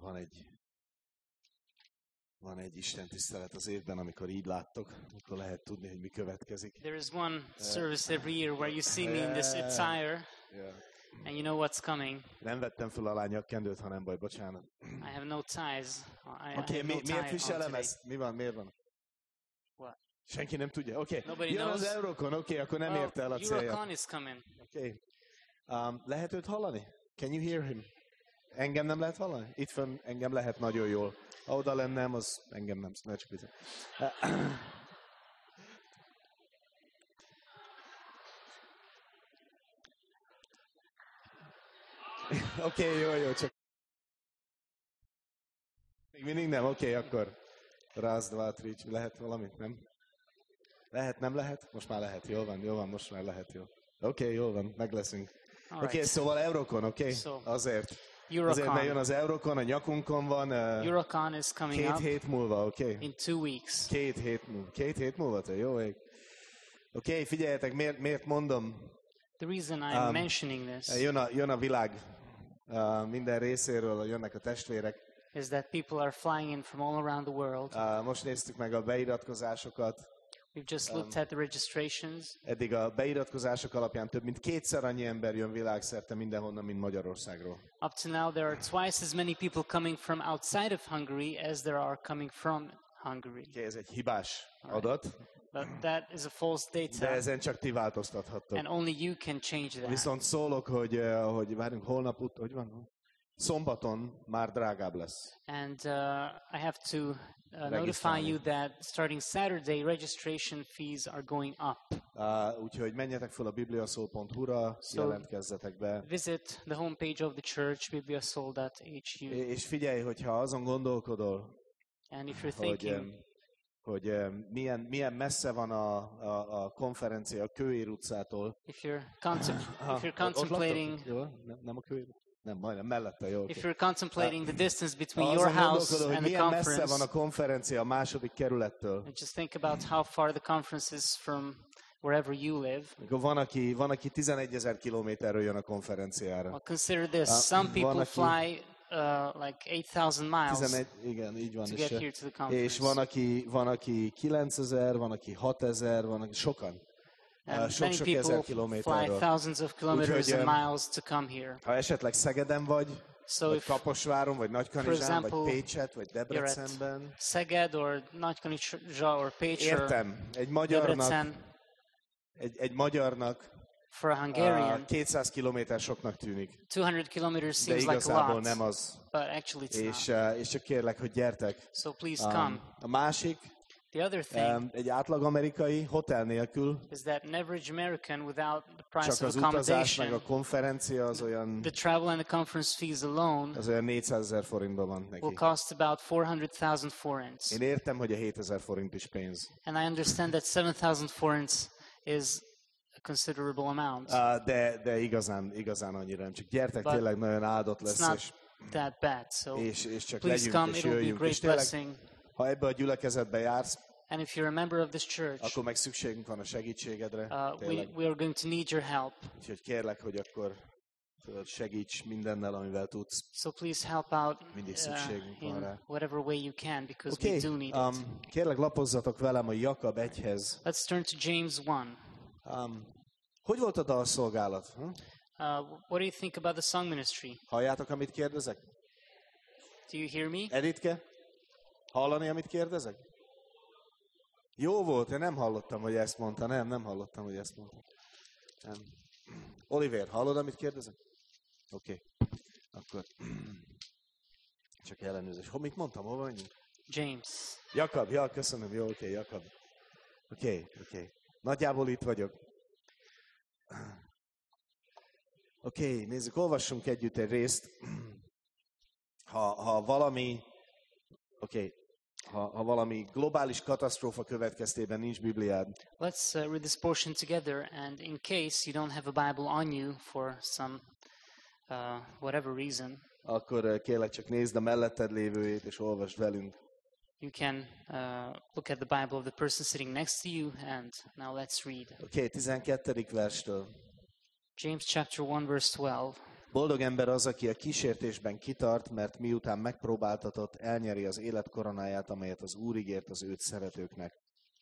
van egy Isten tisztelet az évben, amikor így láttok, akkor lehet tudni, hogy mi következik. There is one service every year where you see me in this attire, Yeah. and you know what's coming. Nem vettem fel alá nyakkendőt, ha nem baj, bocsánat. I have no ties. I Oké, have no tie miért on viselem today. ezt? Mi van, miért van? What? Senki nem tudja? Oké, Nobody jön az knows? Eurocon, oké, akkor nem Well, érte el a célját. Eurocon is coming. Oké. Lehet őt hallani? Can you hear him? Engem nem lehet hallani? Itt fönn engem lehet nagyon jól. Ha oda lennem, az engem nem, ne csak bizony. Oké, jó, csak... Még mindig nem? Oké, akkor... Raz, dva, tri, lehet valamit, nem? Lehet, nem lehet? Most már lehet, jól van, most már lehet, jó. Oké, jól van, meg leszünk. Oké, szóval Eurocon, oké? Azért. Azért, mert jön az Eurocon, a nyakunkon van. Eurocon is coming 2 up hét múlva, oké? in 2 weeks. 2 hét múlva, te jó ég. Oké, figyeljetek, miért mondom? The reason I'm mentioning this Jön a világ minden részéről, jönnek a testvérek. is that people are flying in from all around the world. Most néztük meg a beiratkozásokat. We've just looked at the registrations. Eddig a beiratkozások alapján több mint 2-szer annyi ember jön világszerte mindenhonnan, mint Magyarországról. Up to now, there are twice as many people coming from outside of Hungary as there are coming from Hungary. Okay, ez egy hibás adat, But that is a false de data, ezen csak ti változtathattok. and only you can change that. Viszont szólok, hogy várjunk, holnap, hogy van? Szombaton már drágább lesz. And I have to notify you that starting Saturday, registration fees are going up. Úgyhogy menjetek fel a bibliaszó.hu-ra, jelentkezzetek be. Visit the homepage of the church, bibliasol.hu. És figyelj, hogyha azon gondolkodol, And if you're thinking, hogy milyen messze van a konferencia a Kőér utcától. if you're contemplating, Jó, nem a Kőér? Nem, majdnem mellette, jó. if you're contemplating the distance between Ha your azon house gondolkodol, hogy and the milyen messze van conference, a konferencia a második kerülettől. and just think about how far the conference is from wherever you live. Akkor van, aki 11.000 kilométerről jön a konferenciára. Well, consider this. Some people fly like 8,000 miles 11, igen, így van. to get here to the conference. És van, aki 9.000, van, aki 6.000, van, aki sokan. And Sok many ezer people fly kilométerről. thousands of kilometers Úgyhogy, and miles to come here. Ha esetleg Szegeden vagy So Kaposváron, vagy Nagykanizsán, vagy example, Pécset, vagy Debrecenben. Szeged, or Nagykanizsa, or Pécs, Értem, or Debrecen, egy magyarnak for a Hungarian, 200 kilométer soknak tűnik. 200 kilometers De seems like a igazából lot, nem az. but actually it's not. És csak kérlek, hogy gyertek. So please come. A másik, The other thing egy átlag amerikai hotel nélkül, is that an average American, without the price csak of az utazás meg a accommodation, konferencia az olyan, the travel and the conference fees alone 400.000 forintban van will neki. cost about 400,000 forints. Én értem, hogy a 7.000 forint is pénz. And I understand that 7,000 forints is a considerable amount. De igazán annyira nem. Csak gyertek, But tényleg nagyon áldott It's lesz, not that bad. So és csak please legyünk, come, és it will be a jöjjünk. great És tényleg, blessing. ha ebbe a gyülekezetbe jársz, And if you're a member of this church, akkor meg szükségünk van a segítségedre. we are going to need your help. Úgyhogy kérlek, hogy akkor tudod, segíts mindennel, amivel tudsz. So please help out Mindig szükségünk van in rá. whatever way you can, because Oké, we do need it. Kérlek, lapozzatok velem a Jakab 1-hez. Let's turn to James 1. Hogy volt a dalszolgálat? What do you think about the song ministry? Halljátok, amit kérdezek? Do you hear me? Editke? Hallani, amit kérdezek? Jó volt, én nem hallottam, hogy ezt mondta. Nem hallottam, hogy ezt mondta. Nem. Oliver, hallod, amit kérdezek? Oké. Akkor csak ellenőrzés. Mit mondtam, hol vagyunk? James. Jakab, köszönöm, jó, oké, Jakab. Oké. Nagyjából itt vagyok. Oké, nézzük, olvassunk együtt egy részt. Ha valami globális katasztrófa következtében nincs Bibliád, Let's read this portion together, and in case you don't have a Bible on you for some whatever reason, akkor kérlek csak nézd a melletted lévőjét, és olvasd velünk. you can look at the Bible of the person sitting next to you, and now let's read. Oké, 12. verstől. James chapter 1, verse 12. Boldog ember az, aki a kísértésben kitart, mert miután megpróbáltatott, elnyeri az élet koronáját, amelyet az Úr ígért az őt szeretőknek.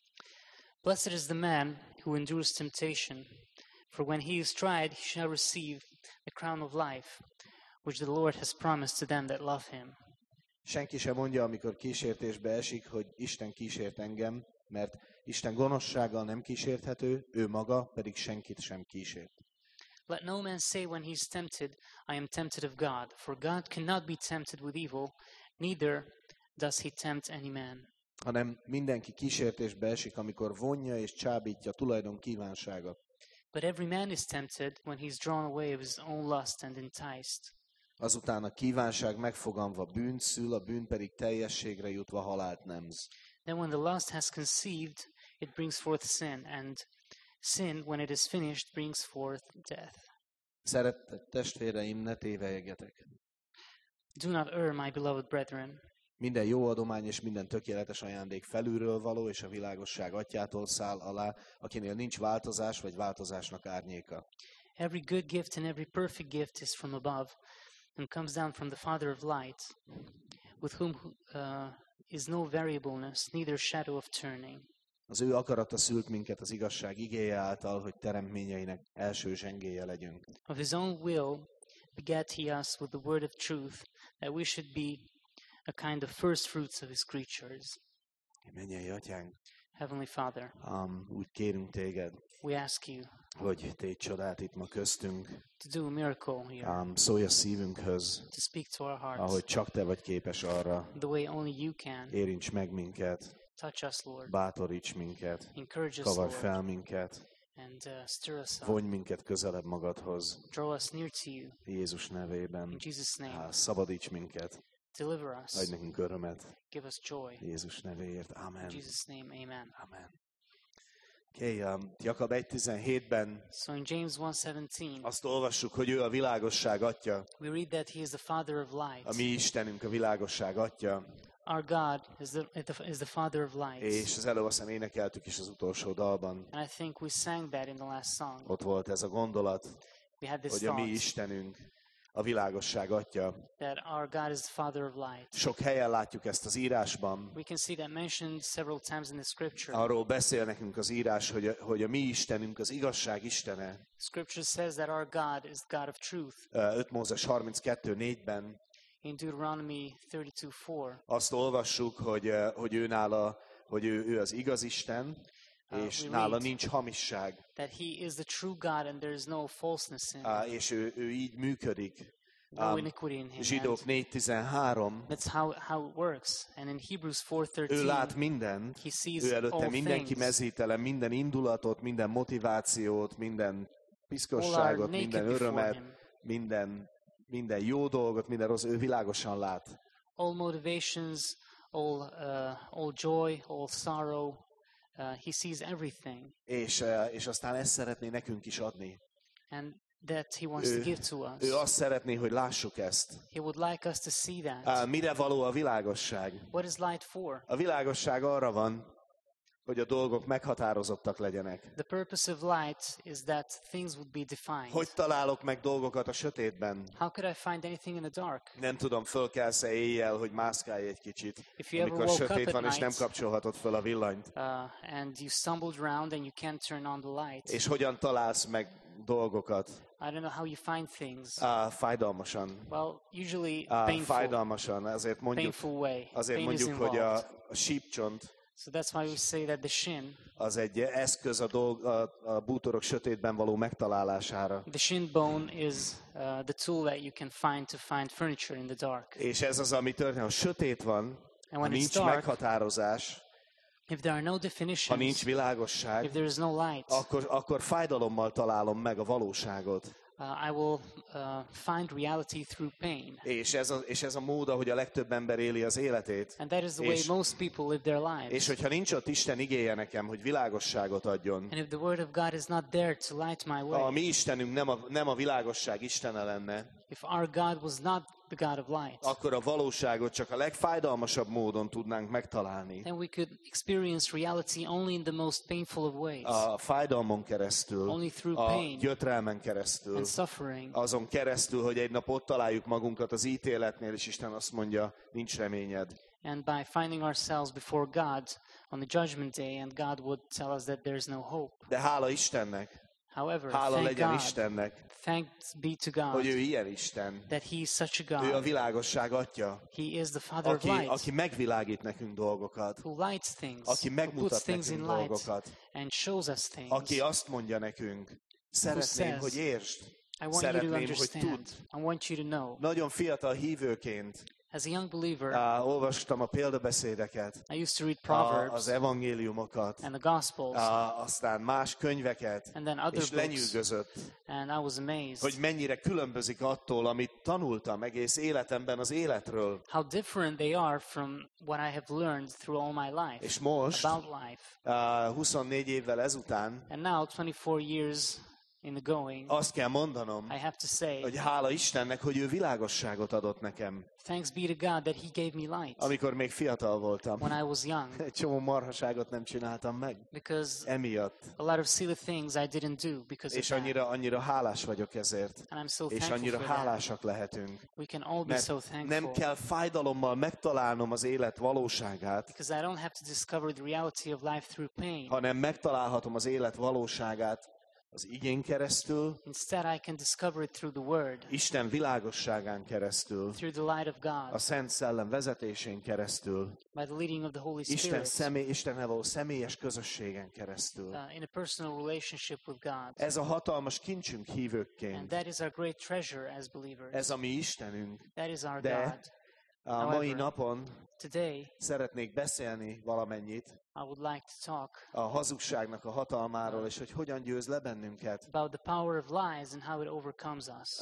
Blessed is the man who endures temptation, for when he is tried, he shall receive the crown of life, which the Lord has promised to them that love him. Senki sem mondja, amikor kísértésbe esik, hogy Isten kísért engem, mert Isten gonoszsággal nem kísérthető, ő maga pedig senkit sem kísért. Let no man say when he is tempted, I am tempted of God, for God cannot be tempted with evil, neither does he tempt any man. Hanem mindenki kísértésbe esik, amikor vonja és csábítja tulajdon kívánsága. But every man is tempted when he is drawn away of his own lust and enticed. Azután a kívánság megfoganva bűnt szül, a bűn pedig teljességre jutva halált nemz. Then when the lust has conceived, it brings forth sin, and sin, when it is finished, brings forth death. Szeretett testvéreim, ne tévelyegjetek. Do not err, my beloved brethren. Minden jó adomány és minden tökéletes ajándék felülről való, és a világosság atyától száll alá, akinél nincs változás vagy változásnak árnyéka. Every good gift and every perfect gift is from above, and comes down from the Father of light, with whom is no variableness, neither shadow of turning. Az ő akarata szült minket az igazság igéje által, hogy teremtményeinek első zsengéje legyünk. Of his own will begat he us with the word of truth, that we should be a kind of first fruits of his creatures. Mennyei atyánk, Heavenly Father, úgy kérünk téged, we ask you hogy tégy csodát itt ma köztünk, to do a miracle here, szólj a szívünkhöz, to speak to our hearts ahogy csak te vagy képes arra, the way only you can. érints meg minket, Touch us, Lord. bátoríts minket, Encourage us, kavarj Lord, fel minket, and stir us up. vonj minket közelebb magadhoz, Draw us near to you. Jézus nevében, In Jesus' name, szabadíts minket, deliver us. adj nekünk örömet, Give us joy. Jézus nevéért, In amen. Jesus' name, amen. Amen. Jakab 1.17-ben So in James 1:17, azt olvassuk, hogy ő a világosság atya, we read that he is the Father of light. a mi Istenünk a világosság atya, Our God is the Father of light. és az előbb aztán énekeltük is az utolsó dalban. And I think we sang that in the last song. Ott volt ez a gondolat, We had this hogy a mi thought Istenünk a világosság atya. that our God is the Father of light. Sok helyen látjuk ezt az írásban. We can see that mentioned several times in the scripture. Arról beszél nekünk az írás, hogy a mi Istenünk az igazság Istene. Scripture says that our God is the God of truth. 5 Mózes 32.4-ben In Deuteronomy 32:4, azt olvassuk, hogy ő nála, hogy ő az igaz Isten, és we nála read nincs hamisság, that he is the true God and there is no falseness in him, és ő így működik. no iniquity in him. Zsidók And 4.13, that's how it works. And in Hebrews ő lát 4:13, mindent, he sees ő előtte all mindenki things. mezítelen, minden indulatot, minden motivációt, minden All are piszkosságot, minden naked before örömet, him. minden jó dolgot, minden rossz, ő világosan lát. All motivations, all joy, all sorrow. He sees everything, És aztán ezt szeretné nekünk is adni. and that he wants to give to us. Ő azt szeretné, hogy lássuk ezt. He would like us to see that. Mire való a világosság? What is light for? A világosság arra van, hogy a dolgok meghatározottak legyenek. The purpose of light is that things would be defined. Hogy találok meg dolgokat a sötétben? How could I find anything in the dark? Nem tudom, fölkelsz-e éjjel, hogy mászkálj egy kicsit, If you ever amikor woke up sötét at van, és nem night, kapcsolhatod föl a villanyt. And you stumbled around and you can't turn on the light. És hogyan találsz meg dolgokat? I don't know how you find things. Fájdalmasan. Well, usually painful, Fájdalmasan. Azért mondjuk, painful way. Pain is hogy involved. a sípcsont So that's why we say that the shin, az egy eszköz a bútorok sötétben való megtalálására. the shin bone is the tool that you can find to find furniture in the dark. És ez az, ami történik. Ha sötét van, And ha when it's nincs dark, meghatározás, if there are no ha definitions, nincs világosság, if there is no light, akkor fájdalommal találom meg a valóságot. I will find reality through pain. És ez a mód, ahogy a legtöbb ember éli az életét. And that is the way És- most people live their lives. És hogyha nincs ott Isten igéje nekem, hogy világosságot adjon, And if the word of God is not there to light my a way, mi Istenünk nem a világosság Istene lenne, If our God was not the God of light, akkor a valóságot csak a legfájdalmasabb módon tudnánk megtalálni. then we could experience reality only in the most painful of ways, A fájdalmon keresztül, only through a pain gyötrelmen keresztül, and suffering, azon keresztül, hogy egy nap ott találjuk magunkat az ítéletnél, és Isten azt mondja, nincs reményed. and by finding ourselves before God on the judgment day, and God would tell us that there's no hope. De hála Istennek, However, hála thank legyen God, Istennek, thanks be to God hogy ő ilyen Isten. that He is such a Ő a God. világosság atya, He is the Father of aki light, megvilágít nekünk dolgokat, who lights things, aki who puts megmutat things in nekünk light dolgokat, and shows us things. aki azt mondja nekünk, szeretném, says, hogy értsd, I want you to szeretném, hogy understand. tudd. I want you to know. Nagyon fiatal hívőként As a young believer, olvastam a példabeszédeket, I used to read az Proverbs evangéliumokat, and the Gospels, aztán más könyveket, and then other és books, lenyűgözött, and I was amazed hogy mennyire különbözik attól, amit tanultam egész életemben az életről. how different they are from what I have learned through all my life És most, about life. 24 évvel ezután, And now, 24 years in the going, azt kell mondanom, I have to say, hogy hála Istennek, hogy ő világosságot adott nekem, thanks be to God that He gave me light amikor még fiatal voltam. when I was young, Egy csomó marhaságot nem csináltam meg. because Emiatt. a lot of silly things I didn't do because of És that. annyira hálás vagyok ezért. And I'm so És thankful annyira for that. hálásak lehetünk. We can all be Mert so nem thankful kell fájdalommal megtalálnom az élet valóságát, because I don't have to discover the reality of life through pain. hanem megtalálhatom az élet valóságát az igén keresztül, Instead, I can discover it through the Word, Isten világosságán keresztül, through the light of a God, Szent Szellem vezetésén keresztül, by the leading of the Holy Isten Spirit, Istennel való személyes közösségen keresztül. in a personal relationship with God. Ez a hatalmas kincsünk And hívőkként. that is our great treasure as believers. Ez a mi Istenünk. That is our De God. a mai However, napon Today, szeretnék beszélni valamennyit I would like to talk a hazugságnak a hatalmáról, és hogy hogyan győz le bennünket. about the power of lies and how it overcomes us.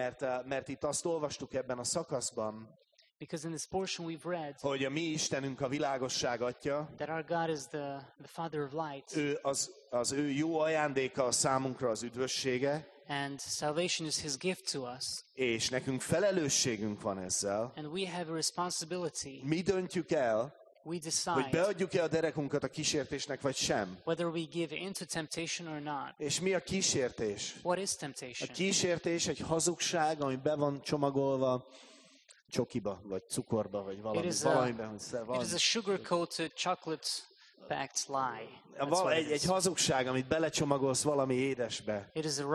Mert itt azt olvastuk ebben a szakaszban, Because in this portion we've read hogy a mi Istenünk a világosság atya, that our God is the Father of light, ő az ő jó ajándéka a számunkra az üdvössége, and salvation is His gift to us. és nekünk felelősségünk van ezzel. And we have a responsibility. Mi döntjük el, We hogy decide beadjuk-e a derekunkat a kísértésnek, vagy sem. whether we give into temptation or not. És mi a kísértés? What is A temptation? kísértés egy hazugság, ami be van csomagolva csokiba, vagy cukorba, vagy valamiben. It is a sugar-coated, chocolate-packed lie. That's what it Egy is. hazugság, amit belecsomagolsz valami édesbe. It is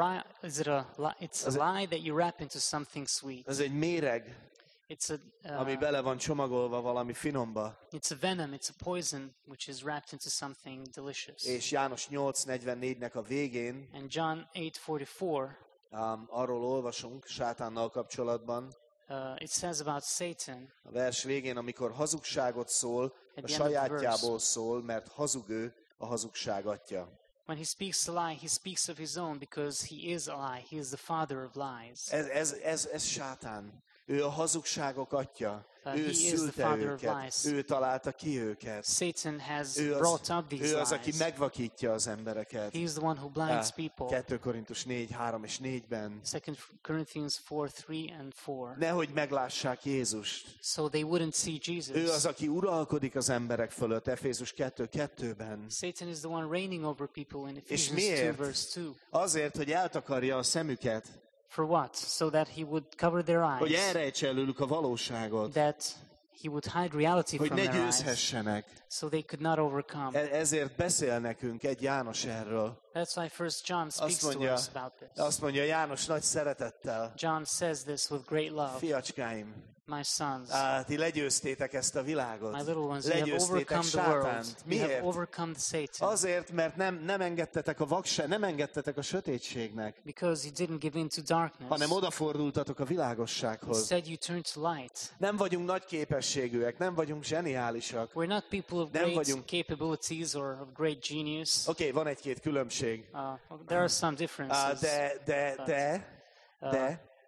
it's a lie that you wrap into something sweet. Ez egy méreg, It's ami bele van csomagolva valami finomba. it's a venom, it's a poison which is wrapped into something delicious. És János 8:44-nek a végén And John 8:44, arról olvasunk sátánnal kapcsolatban, it says about Satan a vers végén, amikor hazugságot szól, a At the end of the sajátjából szól, mert hazug ő, a hazugság atya. when he speaks a lie, he speaks of his own because he is a lie. He is the father of lies. Ez sátán. Ő a hazugságok atya. He Ő is the szülte father of őket. lies. Ő találta ki őket. Satan has Ő brought up these ő az, aki lies. megvakítja az embereket. He is the one who blinds people. 2 Korintus 4:3 és 4-ben. 2 Corinthians 4:3 and 4. Nehogy meglássák Jézust. So they wouldn't see Jesus. Ő az, aki uralkodik az emberek fölött, Efézus 2:2-ben. Satan is the one reigning over people in És Ephesians 2 miért? verse 2. Azért, hogy eltakarja a szemüket, For what? So that he would cover their hogy eyes. elrejtse előlük a valóságot, That he would hide reality hogy from ne their eyes. győzhessenek. So they could not overcome. Ezért beszél nekünk egy János erről. That's why 1 John speaks to mondja, us about this. Azt mondja János nagy szeretettel, John says this with great love. fiacskáim, My sons, ti legyőztétek ezt a világot. my little ones, you have Legyőztétek overcome the world. sátánt. You have Miért? overcome the Satan. Azért, mert nem engedtetek a vakság, nem engedtetek a sötétségnek, Because you didn't give in to darkness. hanem odafordultatok a világossághoz. Instead, you turned to light. Nem vagyunk nagy képességűek, nem vagyunk zseniálisak. We're not people of Nem great vagyunk- capabilities or of great genius. Oké, van egy-két különbség. There are some differences. De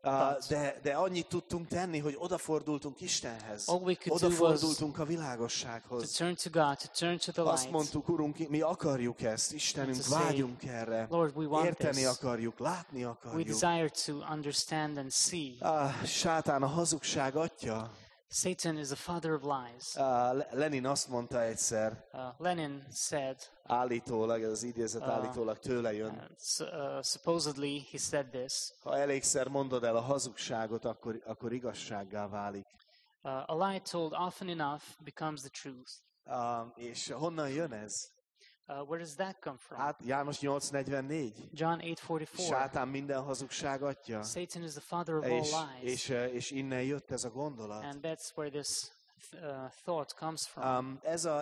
De annyit tudtunk tenni, hogy odafordultunk Istenhez. All we could do was Odafordultunk a to világossághoz. turn to God, to turn to the Azt light. mondtuk, Urunk, mi akarjuk ezt, Istenünk, And to say, vágyunk erre. Lord, we want Érteni this. akarjuk, látni We akarjuk. desire to understand and see. Sátán a hazugság atya. Satan is the father of lies. Lenin azt mondta egyszer, Lenin said, állítólag, ez az idézet állítólag tőle jön. supposedly he said this, Ha elégszer mondod el a hazugságot, akkor igazsággá válik. a lie told often enough becomes the truth. És honnan jön ez? Where does that come from? Hát János 8:44. John 8:44. Sátán minden hazugság atya. Satan is the father of all lies. És innen jött ez a gondolat. And that's where this thought comes from.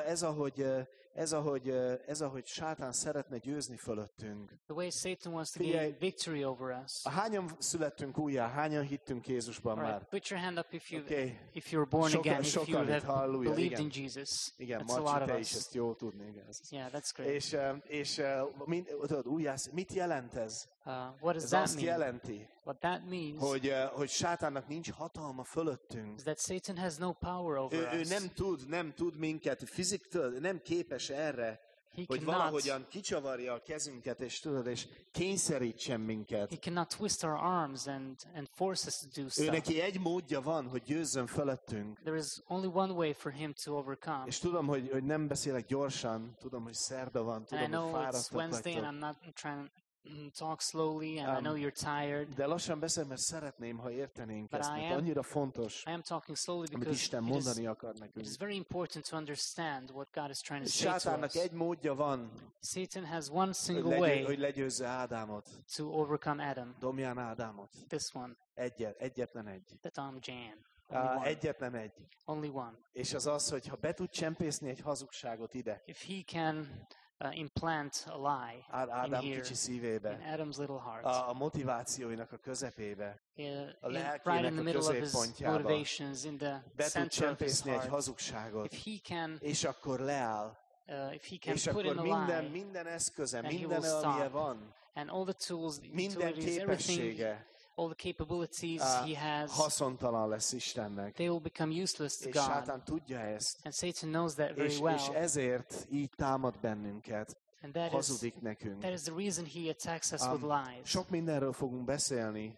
Ez, ahogy Sátán szeretne győzni fölöttünk. The way Satan wants to Figyelj, gain victory over us. Hányan születtünk újjá? Hányan hittünk Jézusban All már? right, put your hand up if Okay. if you're born again, if you Sokan itt, have halleluja, believed igen. in Jesus. Igen, That's a lot Marci, of te is us. ezt jó tudni. Igen. Yeah, that's great. És tudod, mit jelent ez? What does Ez that azt mean? jelenti, What that means hogy Sátánnak nincs hatalma fölöttünk. is that Satan has no power over Ő us. nem tud minket, nem képes erre, He hogy cannot, valahogyan kicsavarja a kezünket, és kényszerítsen minket. he cannot twist our arms and force us to do Ő stuff. neki egy módja van, hogy győzzön fölöttünk. There is only one way for him to overcome. És tudom, hogy nem beszélek gyorsan, tudom, hogy szerda van, And I tudom, hogy know it's fáradtak Wednesday and vagytok. I'm not trying to talk slowly, and I know you're tired. De lassan beszélek, mert szeretném, ha értenénk But ezt, I mert am- annyira fontos, I am talking slowly amit because Isten it is mondani akar nekünk. very important to understand what God is trying to say to Sátánnak us. egy módja van, Satan has one hogy, single way hogy legyőzze Ádámot, to overcome Adam. domján Ádámot. This one, Egyetlen egy. the Tom Jan. Only one. Egyetlen egy. Only one. És az, hogy ha be tud csempészni egy hazugságot ide, If he can implant a lie in Ádám here, kicsi in szívébe, Adam's little heart, a motivációinak a közepébe, right in lelkének the a middle of his középpontjába motivations, in the be tud center of his csempészni egy heart, hazugságot, if he can, és akkor leáll, if he can és put in akkor a lie, minden eszköze, and he minden will amilyen stop. van, and all the tools, the minden utilities, everything, képessége all the capabilities he has, haszontalan lesz Istennek. they will become useless to És God. Sátán tudja ezt. And Satan knows that very És well. ezért így támad bennünket, And that hazudik nekünk. is the reason he attacks us with lies. Sok mindenről fogunk beszélni.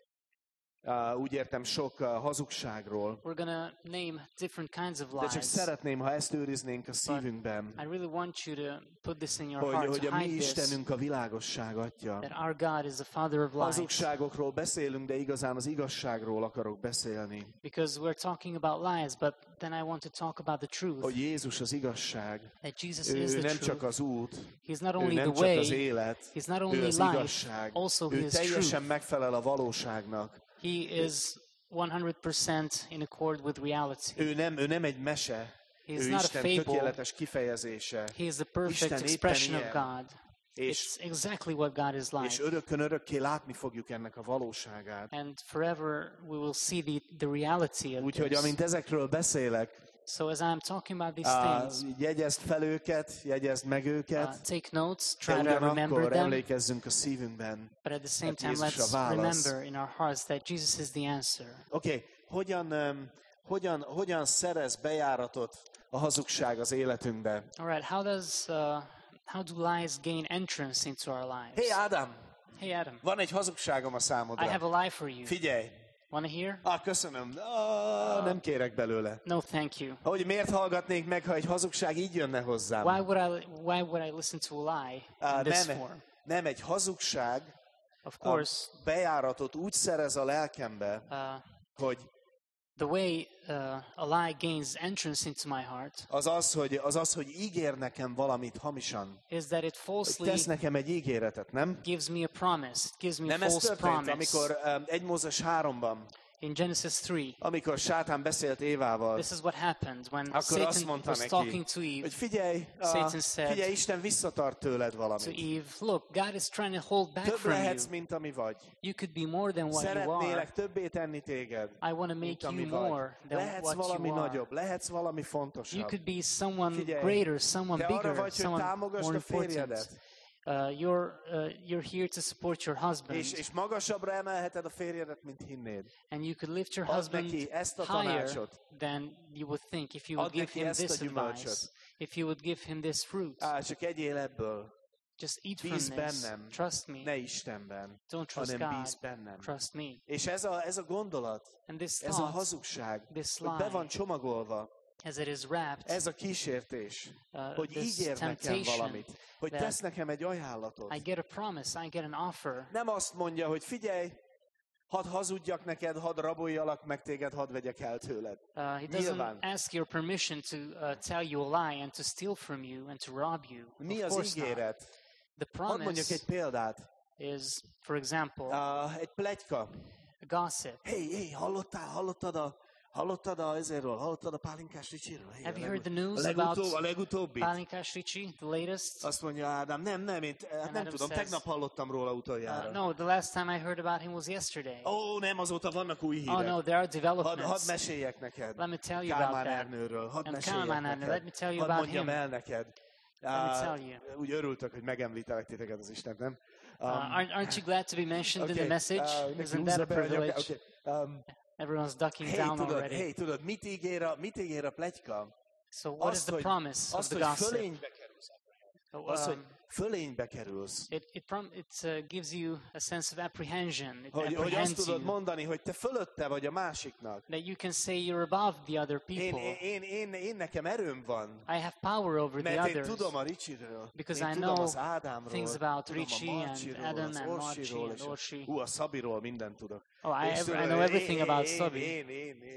Úgy értem, sok hazugságról. We're going to name different kinds of De csak lies. szeretném, ha ezt őriznénk a szívünkben, I really want you to put this in your heart, hogy to a mi hide this, Istenünk a világosság atya. that our God is the father of lies. Hazugságokról beszélünk, de igazán az igazságról akarok beszélni. Because we're talking about lies, but then I want to talk about the truth. Hogy Jézus az igazság. That Jesus is Ő the nem csak truth. az út, He's not ő only nem the csak az way, élet, he's not ő only az life, igazság. also he Ő is teljesen truth. megfelel a valóságnak. He is 100% in accord with reality. Ő nem egy mese. He Ő is not a Isten fable. tökéletes kifejezése. He is the perfect Isten éppen expression of ilyen. God. És, It's exactly what God is és like. örökkön örökké látni fogjuk ennek a valóságát. And forever we will see the reality of Úgyhogy this. amint ezekről beszélek, So as I'm talking about these things, jegyezd fel őket, jegyezd meg őket, take notes, de try to remember ugyanakkor them, emlékezzünk a szívünkben. but at the same Hát time Jézus a let's válasz. remember in our hearts that Jesus is the answer. Oké, hogyan szerez bejáratot a hazugság az életünkbe? All right, how do lies gain entrance into our lives? Hé, Ádám, Hey Adam, van egy hazugságom a I számodra. have a lie for you. Figyelj! Want to hear? Köszönöm. Nem kérek belőle. No, thank you. Hogy miért hallgatnék meg, ha egy hazugság így jönne hozzám? Why would I listen to a lie in this form? Nem, egy hazugság Of course, bejáratot úgy szerez a lelkembe, hogy the way a lie gains entrance into my heart az, hogy ígér nekem valamit hamisan. is that it Hogy falsely tesz nekem egy ígéretet, nem? gives me a promise. It gives me a Nem ez false történt, promise. amikor 1 Mózes 3-ban, In Genesis 3, amikor Sátán beszélt Évával, this is what happened when akkor azt Satan mondta was neki, talking to Eve. hogy figyelj, Satan said figyelj, Isten visszatart tőled To valamit. Eve, look, God is trying to hold back Több from you. lehetsz, mint ami vagy. You could be more than what you are. Szeretnélek többé tenni téged, I want to mint make ami you vagy. more than Lehetsz what valami you are. nagyobb, lehetsz valami You fontosabb. could be someone Figyelj, greater, someone te arra bigger, vagy, hogy someone támogasd more a important. férjedet. You're here to support your husband, És magasabbra emelheted a férjedet, mint hinnéd. and you could lift your Add husband neki ezt a higher tanácsot. than you would think if you would Add give neki him ezt a this gyümölcsöt. advice, if you would give him this fruit. Csak egyél ebből. Just eat from Bíz this. bennem, Trust me. ne Istenben, Don't trust hanem God. bíz bennem. Trust me. És ez a gondolat, And this ez a thought, hazugság, this hogy be van lie, csomagolva, as it is wrapped, ez a kísértés, hogy this ígér nekem temptation valamit, hogy that tesz nekem egy ajánlatot. I get a promise, I get an offer. Nem azt mondja, hogy figyelj, hadd hazudjak neked, hadd raboljalak meg téged, hadd vegyek el tőled. He Nyilván. doesn't ask your permission to tell you a lie and to steal from you and to rob you. Mi Of az course not. ígéret? The Hadd mondjak egy promise példát. is, for example, Egy pletyka. a gossip. Hey, hallottad ezerről? Hallottad a Pálinkás Ricsiről? Hey, Have you heard the news about a legutóbbi? Pálinkás Ricsi, the latest? Azt mondja Ádám, nem, én nem Adam tudom, says, tegnap hallottam róla utoljára. No, the last time I heard about him was yesterday. Nem, azóta vannak új hírek. Oh no, there are Hadd developments. meséljek neked. Let me tell you about Kálmán that. Ernőről. Hadd And meséljek Kálmán Ernő, neked. let me tell you Hadd about mondjam him. el neked. Let me tell you. Úgy örültök, hogy megemlítelek titeket az Isten, nem? Aren't you glad to be mentioned in the message? Isn't that a privilege? Everyone's ducking down already. Tudod, mit ígér a pletyka? So what is the promise of the gossip? Azt, hogy fölénybe kerülsz. It gives you a sense of apprehension. It Hogy azt apprehends tudod you. mondani, hogy te fölötte vagy a másiknak. That you can say you're above the other people. Én nekem erőm van. I have power over the Mert én others. tudom a Ricsiről. Because Én I tudom know az Ádámról. things about Tudom Ricci a and Marcsiról, Adam az and Marci Orsiról, and és Orsi. a Szabiról mindent tudok. Oh, És I tudod, know everything about én. Szabi.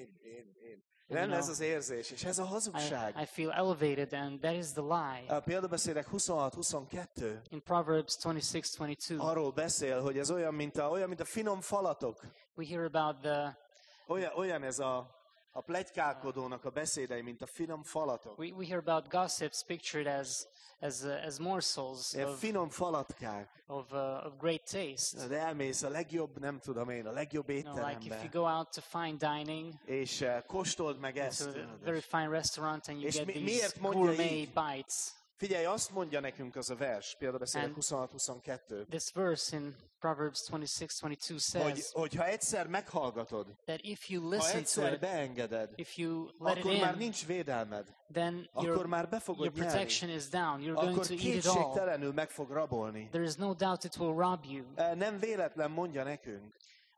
Nem ez az érzés, és ez a hazugság. I feel elevated, and that is the lie. A Példabeszédek 26-22 In Proverbs 26:22, arról beszél, hogy ez olyan, mint a finom falatok. we hear about Olyan ez a pletykálkodónak a beszédei, mint a finom falatok. we hear about gossips pictured as morsels Ilyen finom falatkák. of great taste. De elmész a legjobb, nem tudom én, a legjobb Like if you étterembe, go out to fine dining és kóstold meg to ezt. a very fine restaurant and you És get these miért mondja gourmet így? bites. Figyelj, azt mondja nekünk az a vers, Példabeszédek And 26-22, This verse in Proverbs 26:22 says hogy ha egyszer meghallgatod, that if you ha listen to egyszer it, beengeded, if you let it akkor már in, nincs védelmed. then Akkor már be fogod your nyerni. protection is down. You're going Akkor to eat it all. kétségtelenül meg fog rabolni. There is no doubt it will rob you. Nem véletlen mondja nekünk.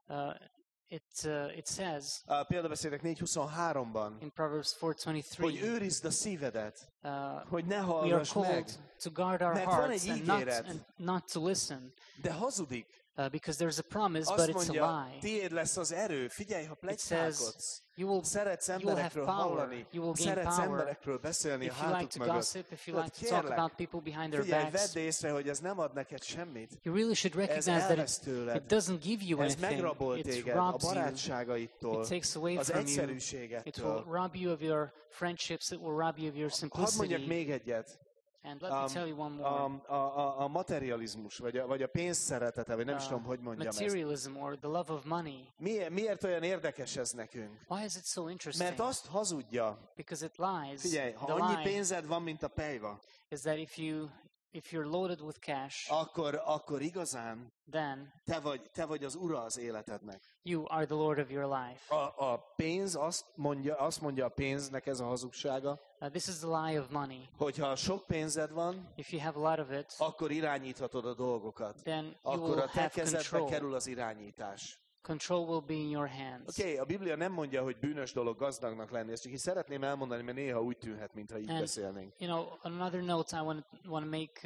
It says A Példabeszédek 4:23-ban, in Proverbs hogy 4:23, őrizd a szívedet, hogy ne we are hallgass meg. called to guard our Mert van hearts egy and ígéret. not to listen, De hazudik. because there's a promise, but Azt it's a mondja, lie. tiéd lesz az erő. Figyelj, ha It says pletykálkodsz, you szeretsz will have emberekről power, hallani, you will gain szeretsz power. emberekről beszélni a If you like hátuk to mögött. gossip, if you Tudod, like to talk kérlek, about people behind their figyelj, backs, vedd észre, hogy ez nem ad neked semmit. you really should Ez recognize that elvesz tőled. it doesn't give you Ez anything. megrabol It téged a robs you. barátságaitól, It takes away az from you. It will egyszerűségettől. rob you of your friendships. It will rob you of your Hadd mondjak simplicity. még egyet. And let me tell you one more. A materializmus, vagy a pénz szeretete, vagy nem is tudom, hogy mondjam ezt. Materialism or the love of money. Miért olyan érdekes ez nekünk? Why is it so interesting? Mert azt hazudja. Because it lies. Figyelj, ha The annyi lie pénzed van, mint a pejva, is that if you're loaded with cash, akkor igazán then te vagy az ura az életednek. you are the Lord of your life. A pénz, azt mondja a pénznek ez a hazugsága, This is the lie of money. hogyha sok pénzed van, If you have a lot of it, akkor irányíthatod a dolgokat. then you Akkor will a te have kezedbe control. kerül az irányítás. Control will be in your hands. Oké, a Biblia nem mondja, hogy bűnös dolog gazdagnak lenni, ezt csak így szeretném elmondani, mert néha úgy tűnhet, mintha így And, beszélnénk. you know, on another note, I want to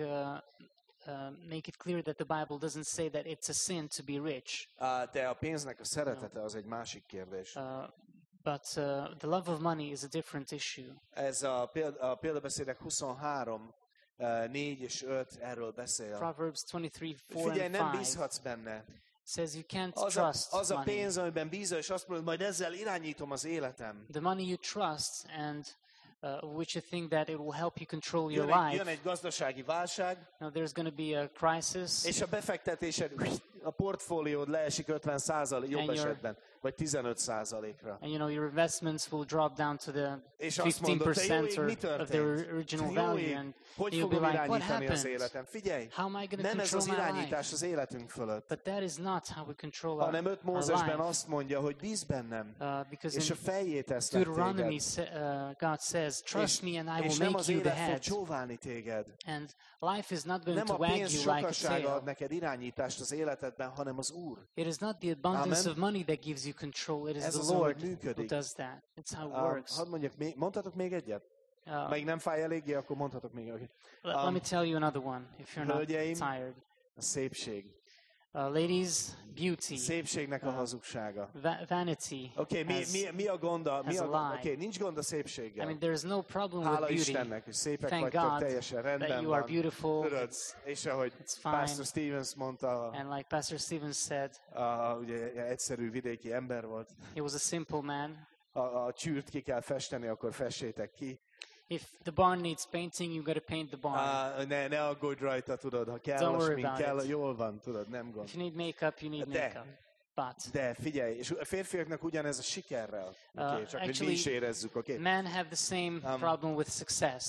make it clear that the Bible doesn't say that it's a sin to be rich. De a pénznek a szeretete az egy másik kérdés. But the love of money is a different issue. Ez a Példabeszédek 23, 4 és 5 erről beszél. Proverbs 23, 4 Figyelj, and nem 5 bízhatsz benne. says you can't Az trust a money. pénz, amiben bízol, és azt mondod, majd ezzel irányítom az életem. The money you trust and which you think that it will help you control your Jön life. egy gazdasági válság, Now there's going to be a crisis, és a befektetésed, a portfóliód leesik 50% jobb And your- esetben. vagy 15%-ra. And your investments will drop down to the És azt mondod, te jó 15% ég, or mi of their történt? original Te jó value, ég, and hogy you'll be fogom like, what irányítani az happened? életem? Figyelj, How am I going to nem ez control az my life? irányítás az életünk fölött, But that is not how we control hanem 5 our Mózesben life. azt mondja, hogy bíz bennem, Because és a in fejjé teszlek Deuteronomy, téged. God says, trust me and I És will nem make az you the élet fog head. csóválni téged. And life is not going Nem to a wag pénz you like a sokasága ad tail. neked irányítást az életedben, hanem az Úr. It is not the abundance Amen. of money that gives you control. It is Ez the az, ahogy Lord who működik. does that. It's how it works. Hadd mondjak, mondhatok még egyet? Még nem fáj eléggé, akkor mondhatok még egyet. Let me tell you another one, if you're not Hölgyeim, tired. a szépség. Ladies, beauty, Szépségnek a hazugsága. vanity. Oké, mi a gond? has a lie. Oké, nincs gond a I szépséggel. mean, there's no problem with Hála beauty. Istennek, hogy szépek Thank vagytok, God teljesen that rendben you are van. beautiful. Tudod, és ahogy It's fine. Pastor Stevens mondta, And like Pastor Stevens said, ugye egyszerű vidéki ember volt, he was a simple man. a csűrt ki kell festeni, akkor fessétek ki. If the barn needs painting, you got to paint the barn. Ne aggódj rajta, tudod, ha kell Don't a worry smink, about kell, it. jól van, tudod, nem gond. If you need makeup, you need De- makeup. But De figyelj, és a férfiaknak ugyanez a sikerrel, okay? Csak hogy mi actually, is érezzük, oké? men have the same problem with success.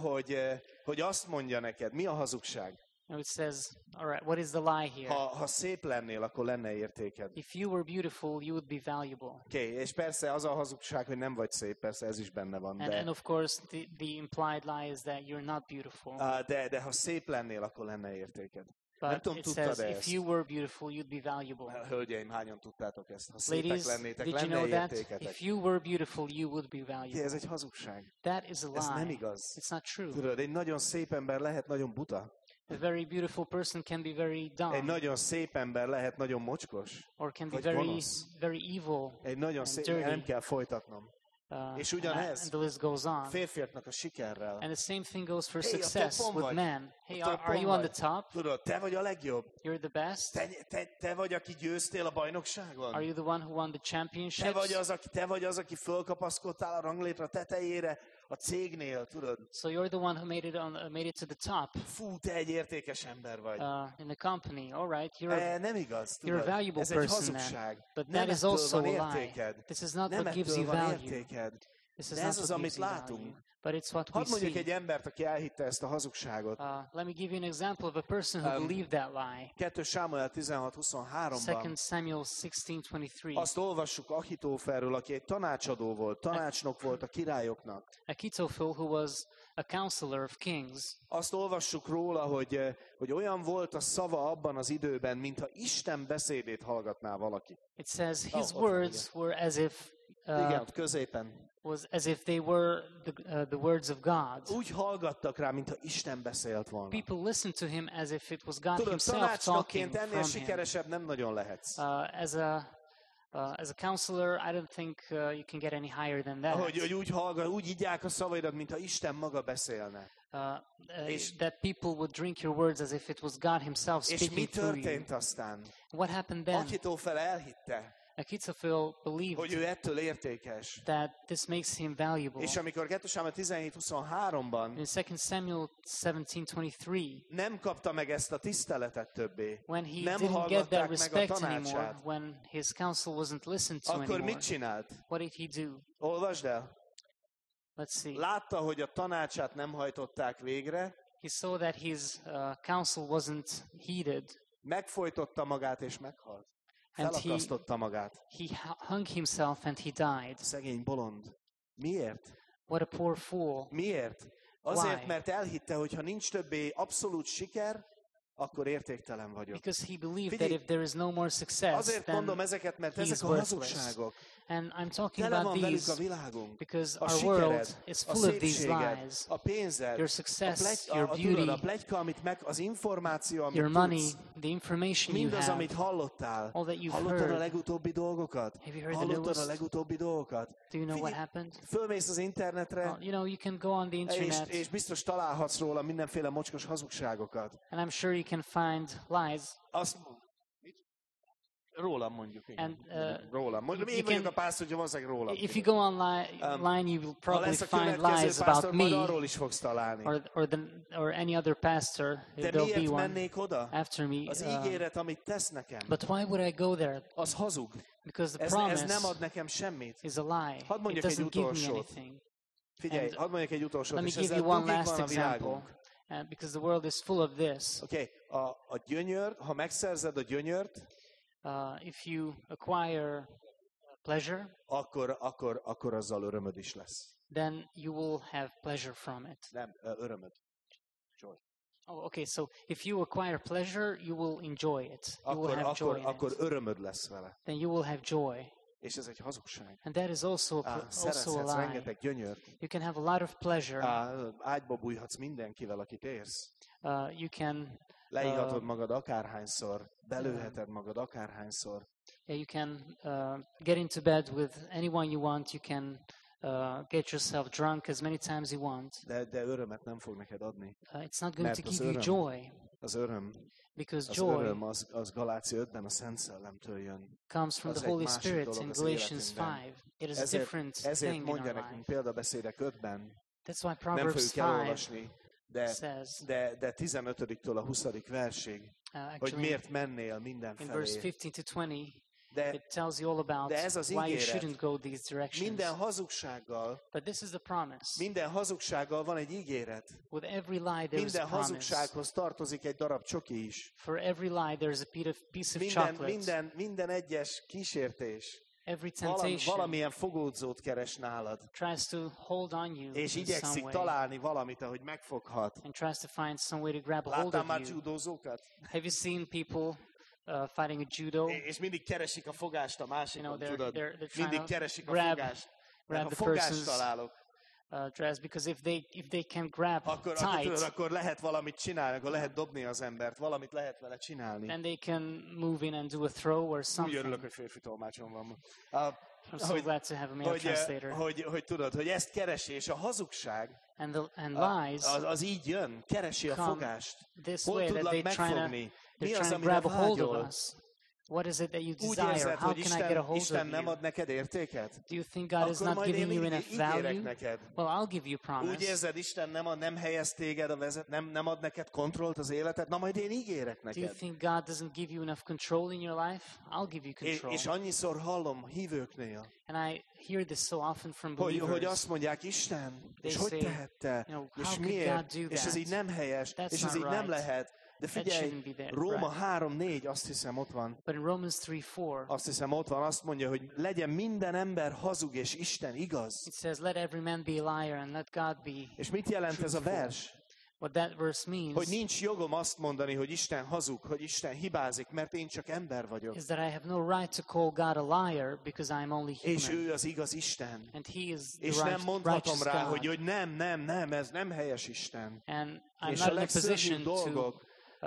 Hogy azt mondja neked, mi a hazugság? It says, all right, what is the lie here? Ha szép lennél, akkor lenne értéked. If you were beautiful, you would be valuable. Oké, és persze az a hazugság, hogy nem vagy szép, persze ez is benne van, And de, of course, the implied lie is that you're not beautiful. de ha szép lennél, akkor lenne értéked. Nem But tudom, it tudtad says, if ezt? you were beautiful, you'd be valuable. Hölgyeim, hányan tudtátok ezt? Ha szépek Ladies, lennétek, did you lenne know that? értéketek. If you were beautiful, you would be Oké, valuable. ez egy hazugság. That is a Ez nem lie. igaz. It's not true. Tudod, egy nagyon szép ember lehet nagyon buta. A very beautiful person can be very Egy dumb, nagyon szép ember lehet nagyon mocskos. or can be vagy very, gonosz. very evil. Egy nagyon And szép, dirty. nem kell folytatnom. És ugyanez, And the list goes on. férfiaknak a sikerrel. And the same thing goes for Hey, a success topon with vagy. men. Hey, A are topon you on the vagy. top? Tudod, te vagy a legjobb. You're the best? Te vagy, aki győztél a bajnokságon. Are you the one who won the Te championships? vagy az, aki fölkapaszkodtál a ranglétra tetejére a cégnél, tudod. So you're the one who made it to the top Fú, te egy értékes ember vagy. in the company. All right, you're Nem igaz, you're tudod. a valuable Ez egy person hazugság. then. But Nem that is ettől also van a lie. értéked. This is not Nem what gives ettől you van value. értéked. This is De not ez az, what amit gives you látunk. value. But it's what we Hadd mondjuk see. egy embert, aki elhitte ezt a hazugságot. Let me give you an example of a person who believed that lie. 2 Sámuel 16:23-ban 2 Samuel 16:23. azt olvassuk Ahitófelről, aki egy tanácsadó volt, tanácsnok volt a királyoknak. Achitophel, who was a counselor of kings. Azt olvassuk róla, hogy olyan volt a szava abban az időben, mintha Isten beszédét hallgatná valaki. It says his ott van, words were as if Igen, ott középen. they were the words of God. Úgy hallgattak rá, mintha Isten beszélt volna. People listened to him as if it was God Tudod, himself tanácsnokként talking ennél from him. sikeresebb nem nagyon lehetsz. As a counselor, I don't think you can get any higher than that. Hogy úgy higgyák a szavaidat, mintha Isten maga beszélne. That people would drink your words as if it was God himself És mi speaking through you. történt aztán? What happened then? Ahitófel elhitte, Achitophel believed hogy ő ettől értékes. that this makes him valuable. És amikor 2 Sámuel 17:23-ban In 2 Samuel 17:23, nem kapta meg ezt a tiszteletet többé, when he nem didn't get that hallgatták meg a respect anymore, tanácsát, when his counsel wasn't listened to akkor anymore, mit csinált? what did he do? Olvasd el. Let's see. Látta, hogy a tanácsát nem hajtották végre, He saw that his counsel wasn't heeded, megfojtotta magát és meghalt. And Felakasztotta magát. he hung himself and he died. Szegény bolond. Miért? What a poor fool. Miért? Azért, Why? mert elhitte, hogy ha nincs többé abszolút siker, akkor értéktelen vagyok. Because he believed Figyelj, that if there is no more success, Azért then mondom ezeket, mert he's ezek a worthless. hazugságok. And I'm talking Tele about van velük a these világunk. because A our sikered, world is a full of these szépséged, lies. a pénzed, Your success, a your tudod, a beauty, pletyka, amit az információ, amit your money, tudsz, the information you mindaz, have, amit hallottál. all that you've Hallottad a heard. legutóbbi dolgokat? Have you heard the Hallottad a newest? legutóbbi dolgokat? Do you know what Figyelj, happened? fölmész az internetre, You know, you can go on the internet, és biztos találhatsz róla mindenféle mocskos hazugságokat. and I'm sure you can find lies. Azt Rólam mondjuk, igen. And, Rólam. Mondjuk, én you vagyok a can- pásztor, hogy valószínűleg rólam. If you go online, you will Ha probably lesz a find következő lies pásztor, about majd me arról is fogsz találni. or any other pastor. De There'll be miért one mennék oda? after me. Az ígéret, amit tesz nekem, But why would I go there? az hazug. Because the Ez promise nem ad nekem semmit. is a lie. Hadd It mondjak egy doesn't give me utolsót. anything. Figyelj, And hadd mondjak egy utolsót, Let me és give ezzel you one dugig last van a example. világunk. Because the world is full of this. Oké, a gyönyör, ha megszerzed a gyönyört, If you acquire pleasure, akkor azzal örömöd is lesz. then you will have pleasure from it. Nem, örömöd. Oh, okay. So if you acquire pleasure, you will enjoy it. You will have joy in Akkor it. örömöd lesz vele. Then you will have joy. És ez egy hazugság. And that is also a Szerezhetsz lie. rengeteg gyönyört. You can have a lot of pleasure. Ágyba bújhatsz mindenkivel, akit érsz. You can Leíhatod magad akárhányszor, belőheted magad akárhányszor. you can get into bed with anyone you want. You can get yourself drunk as many times you want. De örömet nem fog neked adni. It's not going to Mert az give you öröm- joy, Az öröm, because az joy öröm az Galácia 5-ben a Szent Szellemtől jön. comes from az the egy Holy másik Spirit dolog in az Galatians életünkben. 5. It is a different Ezért thing in mondja our nekünk life. példabeszédek 5-ben, That's why nem Proverbs fogjuk 5 elolvasni, says, de 15-től a 20. versig, hogy actually miért mennél in verse mindenfelé. 15 to 20, De it tells you all about de ez az why you ígéret. shouldn't go these directions. minden hazugsággal, But this is the promise. minden hazugsággal van egy ígéret. With every lie, there is a Minden promise. hazugsághoz tartozik egy darab csoki is. For every lie, there is a piece of chocolate. Minden egyes kísértés Every temptation valamilyen fogódzót keres nálad, tries to hold on you és in some igyekszik way találni valamit, ahogy megfoghat. and tries to find some way to grab a hold Láttál of már you. judózókat? Have you seen people fighting a judo? És mindig keresik a fogást a másikon, tudod? they're trying Mindig to keresik a grab fogást. Mert ha the fogást person's találok, dress, because if they can grab tight, akkor lehet valamit csinálni, akkor lehet dobni az embert, valamit lehet vele csinálni. then they can move in and do a throw or Úgy something. örülök, hogy férfi tolmácsom van. I'm so glad to have a male translator. Hogy tudod, hogy ezt keresi, és a hazugság And lies az így jön, keresi a come fogást. this Hol way, that tudlak megfogni? Mi they're az, trying to amire grab a hold of vágyol? us. What is it that you Úgy desire? érzed, How hogy can I get a hold Isten of nem you? ad neked értéket? Do you think God is Akkor not majd giving you én enough ígérek value? neked. Well, I'll give you a Úgy promise. érzed, Isten nem helyez téged nem ad neked kontrollt az életed? Na majd én ígérek Do you neked. think God doesn't give you enough control in your life? I'll give you control. És annyiszor hallom hívőknél, And I hear this so often from hogy believers. azt mondják, Isten, They és hogy say, tehette, you know, és how could miért, God do és ez that? így nem helyes, That's és ez not így nem right. lehet. De That figyelj, shouldn't be that Róma right. 3:4, azt hiszem ott van, But in Romans 3:4, azt hiszem ott van, azt mondja, hogy legyen minden ember hazug, és Isten igaz. it says, "Let every man be a liar and let God be." És mit jelent ez a vers? What that verse means Hogy nincs jogom azt mondani, hogy Isten hazug, hogy Isten hibázik, mert én csak ember vagyok. is that I have no right to call God a liar because I'm only És human. ő az igaz Isten. And he is És the nem mondhatom righteous rá, God. hogy nem, ez nem helyes Isten. And I'm És not a in a legszörnyűbb position dolgok,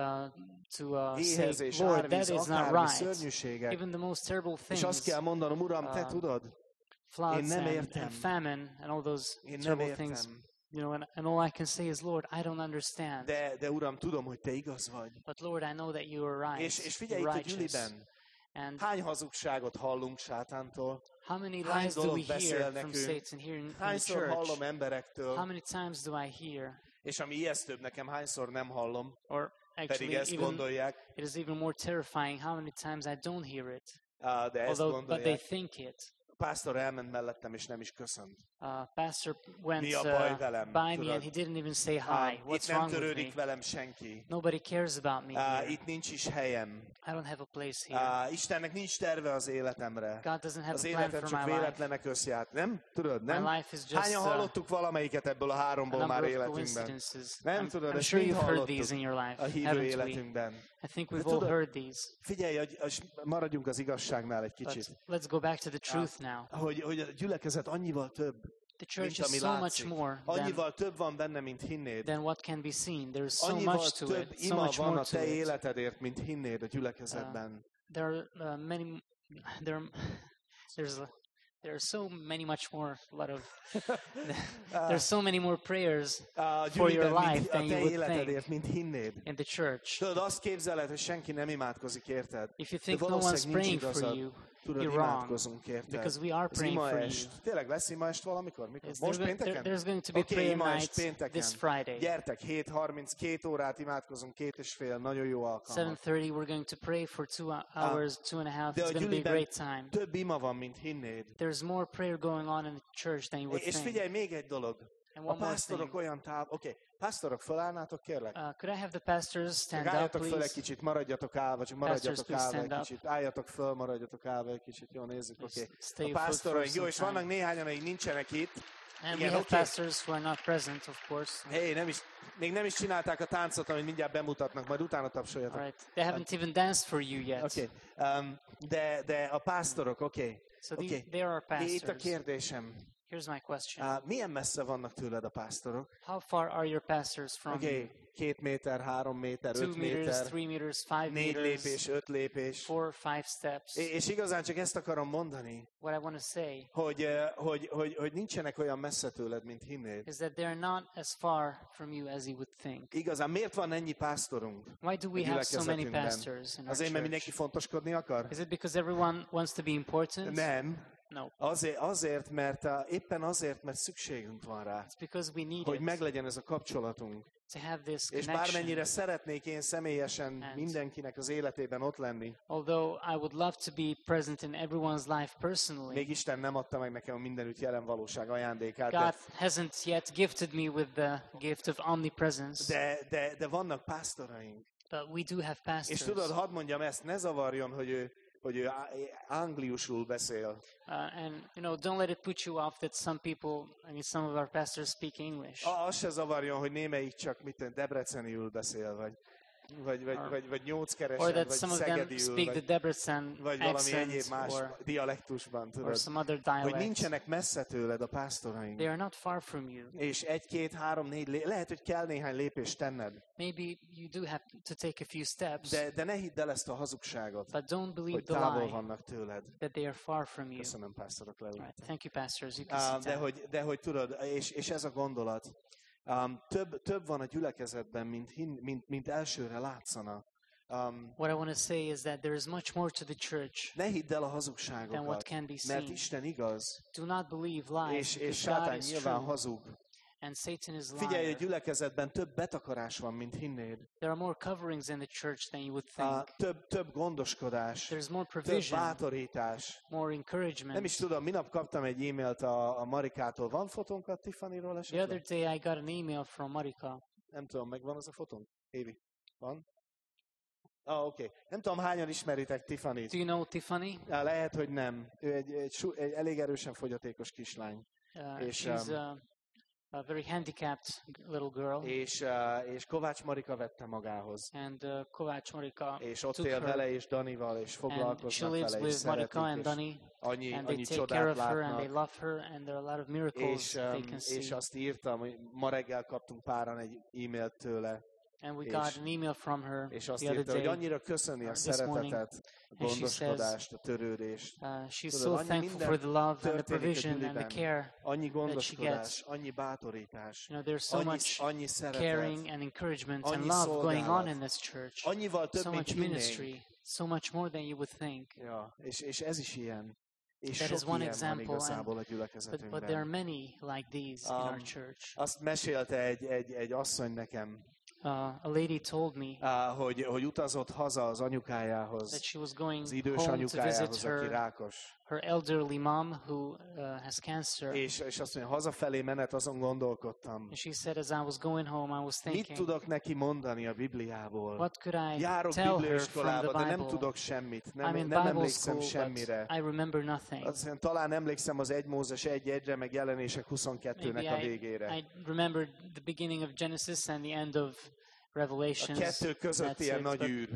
to say, éhezés, Lord, that árvíz, is not akármi right. szörnyűségek. Even the most terrible És azt things, kell mondanom, Uram, te tudod, floods nem and értem. famine and all those én nem terrible things, értem. you know, and all I can say is, Lord, I don't understand. De Uram, tudom, hogy te igaz vagy. But Lord, I know that you are right. És figyelj, You're itt a righteous. gyűliben, And hány hazugságot hallunk sátántól? how many hány lies do dolog we beszél hear from nekünk? Satan here in the Hányszor church? hallom How emberektől, many times do I hear? és ami ijesztőbb nekem, hányszor nem hallom, Or pedig actually, ezt even gondolják, it is even more terrifying how many times I don't hear it. de ezt But they gondolják. think it. A pásztor elment mellettem, és nem is köszönt. Pastor went Mi a baj velem, by me tudod? and he didn't even say hi. Itt What's nem wrong with törődik me? velem senki. Nobody cares about me here. Itt nincs is helyem. I don't have a place here. Istennek nincs terve az életemre. God doesn't have Az a plan életem for csak my life. véletlenek összjárt. Nem? Tudod, nem? My life is just Hányan hallottuk valamelyiket ebből a a háromból már number of életünkben? coincidences. Nem tudod, I'm ezt sure mind you've heard hallottuk these in your life, a hívő haven't we? életünkben. I think De we've all tudod, heard these. Figyelj, maradjunk az igazságnál egy kicsit. Let's go back to the truth now. Hogy a gyülekezet annyival több, The church mint ami is so much látszik. more Annyival több van benne, mint hinnéd. than what can be seen. There's so Annyival much to több it, so ima much van more a to te it. életedért, mint hinnéd a gyülekezetben. There are many. There's There are so many there's so many more prayers for your life a than te you would életedért, think mint hinnéd. in the church. Tudod, azt képzeled, hogy senki nem imádkozik, érted? If you De think no one's valószínűleg nincs praying for igazad. you, Tudod, you're wrong. imádkozunk, érted? Because we are Az praying for you. imaest. Tényleg lesz imaest valamikor? Mikor? Is Most there- pénteken? there's going to be Oké, prayer imaest night pénteken. this Friday. Gyertek, 7:30, 2 órát imádkozunk, 2,5, nagyon jó alkalmat. 7:30, we're going to pray for 2 hours, 2.5. De It's a going to be a gyűliben great time. több ima van, mint hinnéd. There's more prayer going on in the church than you would És think. figyelj, még egy dolog. And A one more pásztorok thing. olyan Oké, pásztorok, fölállnátok, kérlek? Could I have the pastors stand up, Álljatok föl egy please? kicsit, maradjatok állva, csak maradjatok please állva egy stand up. kicsit. Álljatok föl, maradjatok állva egy kicsit. Jó, nézzük, Just oké. stay A put for pásztoraink, jó, és some vannak time. néhányan, akik nincsenek itt. And Igen, we have oké. pastors who are not present, of course. Még nem is csinálták a táncot, amit mindjárt bemutatnak, majd utána tapsoljatok. All right. They haven't even danced for you yet. Oké. De a pásztorok, oké. So Oké. they are our Itt a pastors. kérdésem. Here's my question. Milyen messze vannak tőled a pásztorok? How far are your pastors from you? Oké, 2 méter, 3 méter, 2 5 meters, méter, 3 meters, 5 4 meters, lépés, 5 lépés. 4, 5 steps. És igazán csak ezt akarom mondani, What I want to say hogy nincsenek olyan messze tőled, mint hinnéd. is that they're not as far from you as you would think. Igazán, miért van ennyi pásztorunk? Why do we a have so many gyülekezetünkben? pastors in our Azért, mert mindenki church? fontoskodni akar? Is it because everyone wants to be important? Nem. No. Azért, mert éppen azért, mert szükségünk van rá, It's because we need hogy it meglegyen ez a kapcsolatunk. to have this És connection. bármennyire szeretnék én személyesen And- mindenkinek az életében ott lenni, Although I would love to be present in everyone's life personally, még Isten nem adta meg nekem a mindenütt jelen valóság ajándékát, God hasn't yet gifted me with the gift of omnipresence. de vannak pásztoraink. But we do have pastors. És tudod, hadd mondjam ezt, ne zavarjon, hogy ő angliusul beszél. And don't let it put you off that some of our pastors speak English. Az se zavarjon, hogy némelyik csak debreceniül beszél, vagy nyóckeresen, Or that vagy some of them szegediül, speak the Debrecen vagy valami egyéb accent más or dialektusban, tudod. some other Hogy dialect. nincsenek messze tőled a pásztoraink. They are not far from you. És 1, 2, 3, 4, lehet, hogy kell néhány lépést tenned. Maybe you do have to take a few steps, De ne hidd el ezt a hazugságot, but don't believe hogy the távol lie vannak tőled. that they are far from you. Köszönöm, pásztorok, leültek. Right. Thank you, pastors. You can sit down. De hogy tudod, és ez a gondolat, több van a gyülekezetben, mint elsőre látszana. What I want to say is that there is much more to the church Ne hidd el a than what hazugságokat, can be mert seen. Isten igaz, Do not believe lies, és because sátán God is nyilván true hazug. and Satan is Figyelj, a liar. gyülekezetben több betakarás van, mint hinnéd. There are more coverings in the church than you would think. Több gondoskodás, There's more több provision, bátorítás. more Nem encouragement. is tudom, minap kaptam egy e-mailt a Marikától. Van fotónk a Tiffanyról The other esetleg? day I got an email from Marika. Nem tudom, megvan az a fotónk? Évi, van? Oké. Nem tudom, hányan ismeritek Tiffanyt. Do you know Tiffany? Lehet, hogy nem. Ő egy elég erősen fogyatékos kislány. És, She's a very handicapped little girl. És Kovács Marika vette magához. And Kovács Marika És ott took él her, vele és Danival, és and she foglalkoznak lives vele, és with Marika and szeretik, és Dani, and they annyi take care csodát of her, and they látnak. love her, and there are a lot of miracles they can És see. azt írtam, hogy ma reggel kaptunk páran egy e-mailt tőle, And we és- got an email from her és azt the other írta, hogy day. annyira köszöni a this morning, szeretetet, a and she gondoskodást, a törődést. She's Tudod, so annyi thankful minden for the love and the történik a provision and the gyüliben. care. Annyi gets. gondoskodás, annyi bátorítás, There's so much annyi szeretet, caring and encouragement and annyi love going on szolgálat. in this church. annyival több, So mint much hinnénk. ministry, so much more than you would think. Ja, és ez is ilyen. És That sok is one ilyen van example, igazából a But there are gyülekezetünkben. many like these in our church. Azt mesélte egy asszony nekem, A lady told me hogy utazott haza az anyukájához, that she was going az idős home to visit anyukájához, aki her rákos. elderly mom who has cancer. És azt mondja, hazafelé menet, azon gondolkodtam. And she said, as I was going home, I was Mit thinking, tudok neki mondani a Bibliából? what could I Járok tell her from bibliaiskolába, the de nem Bible? tudok semmit. I'm Nem in Bible emlékszem school, semmire. but I remember nothing. Azt mondja, talán emlékszem az 1 Mózes 1:1-re, meg Jelenések 22-nek Maybe a végére. I remembered the beginning of Genesis and the end of A Revelations. kettő között That's ilyen it, nagy but űr.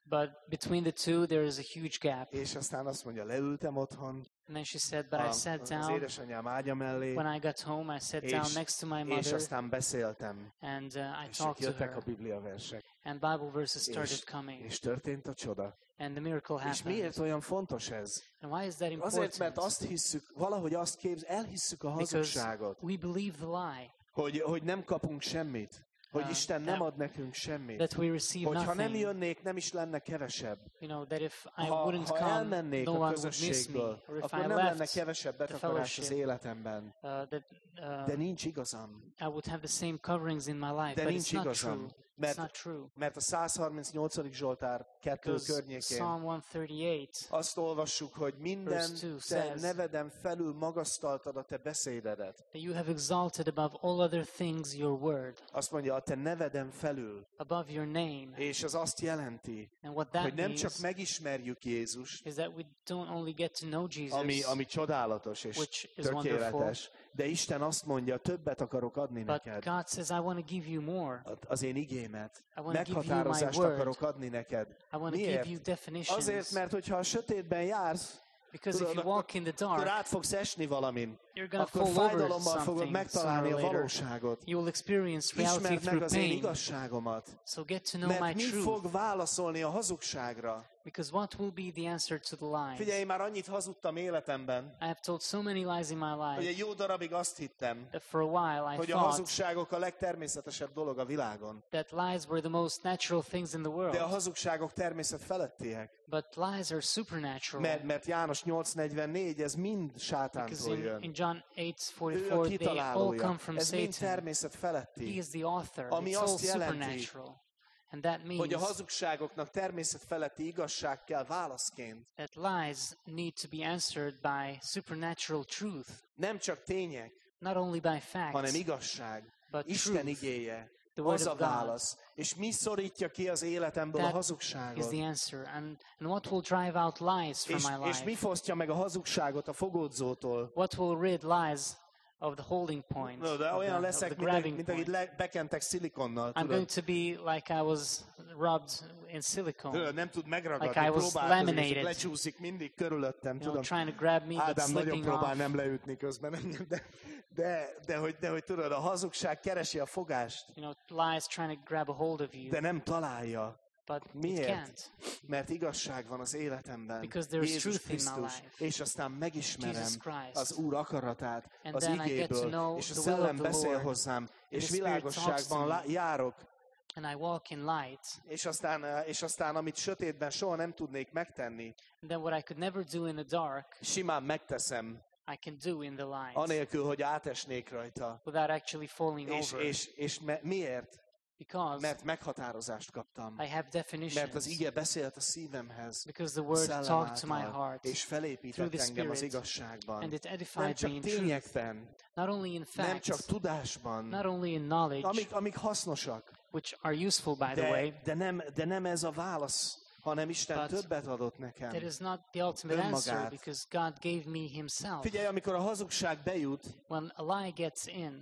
But between the two, there is a huge gap. És aztán azt mondja, leültem otthon, And then she said, but I sat az down. édesanyám ágya mellé, When I got home, I sat down next to my és mother, aztán beszéltem. and I És talked to jöttek her. a Biblia versek. And Bible verses started coming. És történt a csoda. And the miracle És happened. miért olyan fontos ez? And why is that Azért, mert important? azt hisszük, valahogy azt elhisszük a Because hazugságot, we believe the lie, hogy nem kapunk semmit. Hogy Isten nem ad nekünk semmit. that we receive Hogyha nem nothing. jönnék, nem is lenne kevesebb. You know, that if I Ha wouldn't come, elmennék no a one would miss me. közösségből, Or if akkor I nem lenne left, kevesebb betakarás az fellowship, életemben. De nincs igazam. I would have the same coverings in my life. De But nincs it's not igazam. true. It's not true. Mert a 138. Zsoltár 2 Because környékén Psalm 138, azt olvassuk, hogy minden Verse 2 te says, neveden felül magasztaltad a te beszédedet. that you have exalted above all other things your word, Azt mondja, a te neveden felül. above your name. És az azt jelenti, And what that hogy nem means csak megismerjük Jézust, is that we don't only get to know Jesus, ami csodálatos és which is tökéletes, de Isten azt mondja, többet akarok adni but neked. God says, I want to give you more. Az én igémet. I want to give you my Meghatározást word. akarok adni neked. I want to Miért? give you definitions. Azért, mert hogyha a sötétben jársz, Because if you walk in the akkor dark, át fogsz esni valamin. you're going to Akkor fall over fájdalommal fogod something megtalálni sooner a or later. valóságot. You will experience reality Ismerd meg through az én pain. igazságomat. So get to know my Mert mi truth. fog válaszolni a hazugságra? Because what will be the answer to the lies? Figyelj, én már annyit hazudtam életemben, I have told so many lies in my hogy life egy jó darabig azt hittem, that for a while I hogy a thought hazugságok a legtermészetesebb dolog a világon. that lies were the most natural things in the De a world. hazugságok természet felettiek. But lies are supernatural. Mert János 8:44, ez mind Because sátántól in jön. John Ő a 8:44, they all kitalálója. come from Ez mind Satan. természet He feletti. is the author. Ami It's all azt jelenti, supernatural. And that Hogy means a hazugságoknak természet feletti igazság kell válaszként. that lies need to be answered by supernatural truth, Nem csak tények, not only by facts, hanem igazság. but Isten truth. igéje. The word Az a of God. válasz. És mi szorítja ki az életemből a That is hazugságot? the answer. And what will drive out lies from my És mi life? fosztja meg a hazugságot a fogódzótól? What will rid lies of the holding point, No, de of olyan the leszek, grabbing mint akit point? bekentek szilikonnal. I'm going Tudod? to be like I was rubbed in silicone, Tudod, nem tud megragadni, Like I was próbálkozik, és laminated. lecsúszik mindig körülöttem. you know, Tudom, trying to grab me, but Ádám nagyon slipping próbál off. nem leütni közben engem, de hogy tudod, a hazugság keresi a fogást, You know, lies trying to grab a hold of you, de nem találja. but it Miért? can't. Mert igazság van az életemben. Because there is Jézus truth in my Krisztus. life. És aztán megismerem Jesus Christ. az Úr akaratát And az then I get to igéből, know és a the will of szellem the beszél Lord. hozzám, és the Spirit talks világosságban to me. járok, And I walk in light. és aztán amit sötétben soha nem tudnék megtenni, And then what I could never do in the dark, simán megteszem, I can do in the light anélkül, hogy átesnék rajta. without actually falling over. Miért? Because Mert meghatározást kaptam. I have Mert az definitions. ige beszélt a szívemhez, Because the a word szellem talked to my által, heart. és felépített through the engem az Spirit, igazságban. And it Nem edified me csak in truth. tényekben, Not only in nem csak facts, tudásban, not only in knowledge, amik hasznosak, which are useful, by the way. de nem ez a válasz, hanem Isten But többet adott nekem. That is not the ultimate answer, Önmagát. because God gave me Himself. Figyelj, amikor a hazugság bejut, When a lie gets in,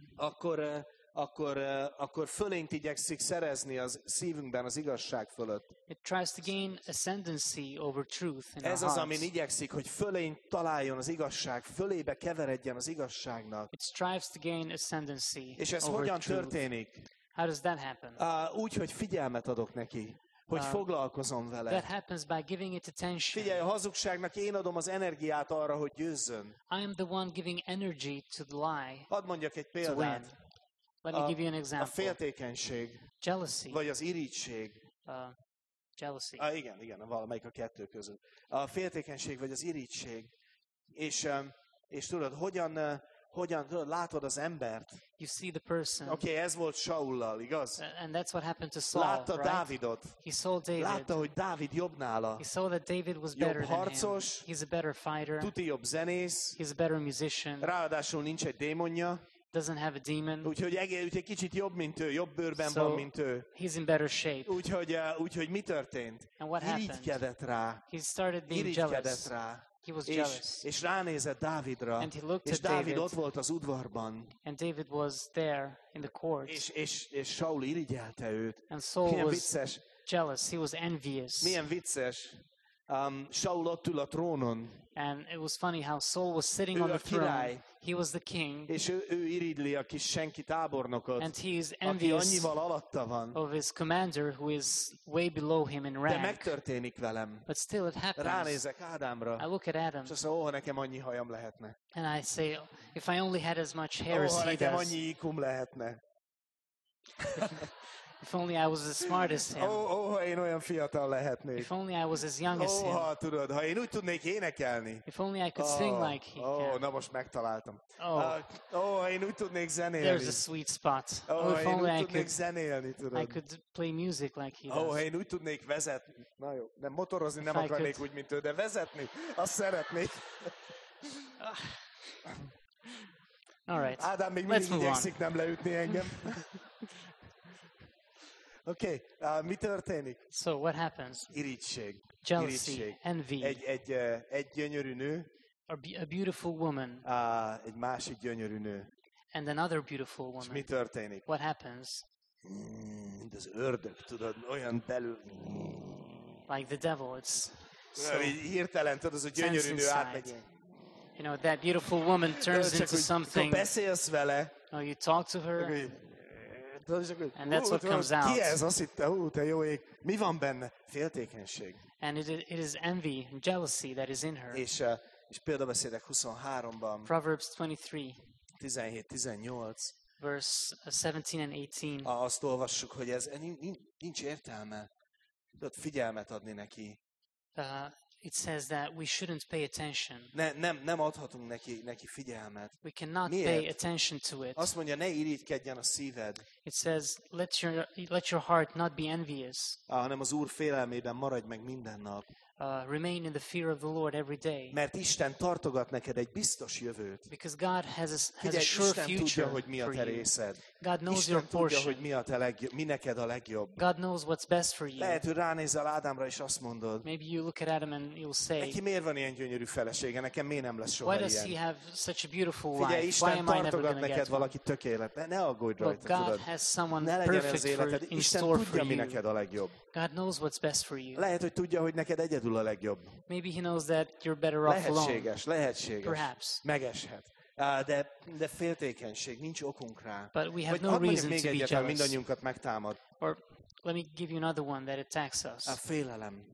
akkor fölényt igyekszik szerezni az szívünkben az igazság fölött. it tries to gain ascendancy over truth in Ez our az, amin hearts. igyekszik, hogy fölényt találjon az igazság, fölébe keveredjen az igazságnak. It strives to gain ascendancy És ez over hogyan truth. történik? How does that happen? Úgy, hogy figyelmet adok neki, hogy Uh, foglalkozom That vele. happens by giving it attention. Figyelj, a hazugságnak én adom az energiát arra, hogy győzzön. I am the one giving energy to the lie Hadd mondjak egy to win. példát. Let me give you an A example. féltékenység, Jealousy. vagy az irigység. Jealousy. Igen, valamelyik a kettő között. A féltékenység, vagy az irigység. És tudod, hogyan tudod, látod az embert. You see the person. Oké, ez volt Saullal, igaz? And that's what happened to Saul, Látta right? Dávidot. He saw David. Látta, hogy Dávid jobb nála. He saw that David was Jobb better than harcos, him. He's a better fighter. Tuti jobb zenész. He's a better musician. Ráadásul nincs egy démonja. Doesn't have a demon. Úgyhogy kicsit jobb, mint ő. Jobb bőrben So, van, mint ő. he's in better shape. Úgyhogy mi történt? And what happened? Irigykedett rá. He started being Irigykedett jealous. rá. He was jealous. És ránézett Dávidra. And he looked És at Dávid David. ott volt az udvarban. And David was there in the court. És Saul irigyelte őt. And Saul Milyen was vicces. jealous. He was envious. Milyen vicces. Saul ott ül a trónon, And it was funny how Saul was sitting Ő on a the throne. király. He was the king. és ő irigyli a kis senki tábornokot, And he is aki envious annyival alatta van. of his commander who is way below him in De rank. megtörténik velem. But still it happens. Ránézek I Ádámra, look at Adam és azt mondom, nekem annyi hajam lehetne. and I say, if I only had as much hair as he Nekem does, annyi IQ-m lehetne. if only I was as smart as him, Ha én olyan fiatal lehetnék. if only I was as young as him, Tudod, ha én úgy tudnék énekelni. if only I could sing like he can. Na most megtaláltam. Oh, Én úgy tudnék there's zenélni. a sweet spot. Oh, if Én only úgy I tudnék could, zenélni, I tudod. could play music like he Ha does. én úgy tudnék vezetni. Na jó, nem motorozni nem If I akarnék could- úgy, mint ő, de vezetni, azt szeretnék. All right. Ádám még Let's mindig move on. igyekszik nem leütni engem. Oké, mi történik? So what happens? Irigység. Jealousy, Irigység. envy, Egy gyönyörű nő, a beautiful woman egy másik gyönyörű nő. and another beautiful És mi woman. történik? What happens? Mint az ördög, tudod, olyan belül. Like the devil, it's so, Így hirtelen, tudod, az a gyönyörű nő inside. átmegy. you know, that beautiful woman turns Csak into úgy, something. beszélsz vele, You talk to her, tudod, csak úgy, And that's what tudod, comes out. Ki ez? Azt hitte, te jó ég. Mi van benne? Féltékenység. and it is envy, jealousy that is in her. És példabeszédek 23-ban, Proverbs 23, 17-18, verse 17 and 18. azt olvassuk, hogy ez nincs értelme. Tudod, figyelmet adni neki. It says that we shouldn't pay attention. Nem adhatunk neki figyelmet. We cannot Miért? pay attention to it. Azt mondja, ne irigykedjen a szíved, It says, let your heart not be envious. hanem az Úr félelmében maradj meg minden nap. Remain in the fear of the Lord every day. Mert Isten tartogat neked egy biztos jövőt. Because God has a Figyelj, sure Isten tudja, future hogy mi a for te you. részed. God knows Isten your tudja, hogy portion. mi neked a legjobb. God knows what's best for you. Lehet, hogy ránézel Ádámra, és azt mondod, Maybe you look at Adam and you'll say, neki miért van ilyen gyönyörű felesége, nekem miért nem lesz soha why does he ilyen? have such a beautiful Figyelj, wife? Why Isten am I never tartogat going to neked get one? valaki tökélet. Ne aggódj Look, rajta, God tudod. has someone Ne legyen perfect az életed. in Isten store for tudja, mi you. neked a legjobb. God knows what's best for you. Lehet, hogy tudja, hogy neked egyedül a legjobb. Maybe he knows that you're better off alone. Lehetséges. Perhaps. Megeshet. De féltékenység, nincs okunk rá. But we have Vagy no hadd mondjak reason még to be egyet, mert jealous. mindannyiunkat megtámad. Or let me give you another one that attacks us. Félelem.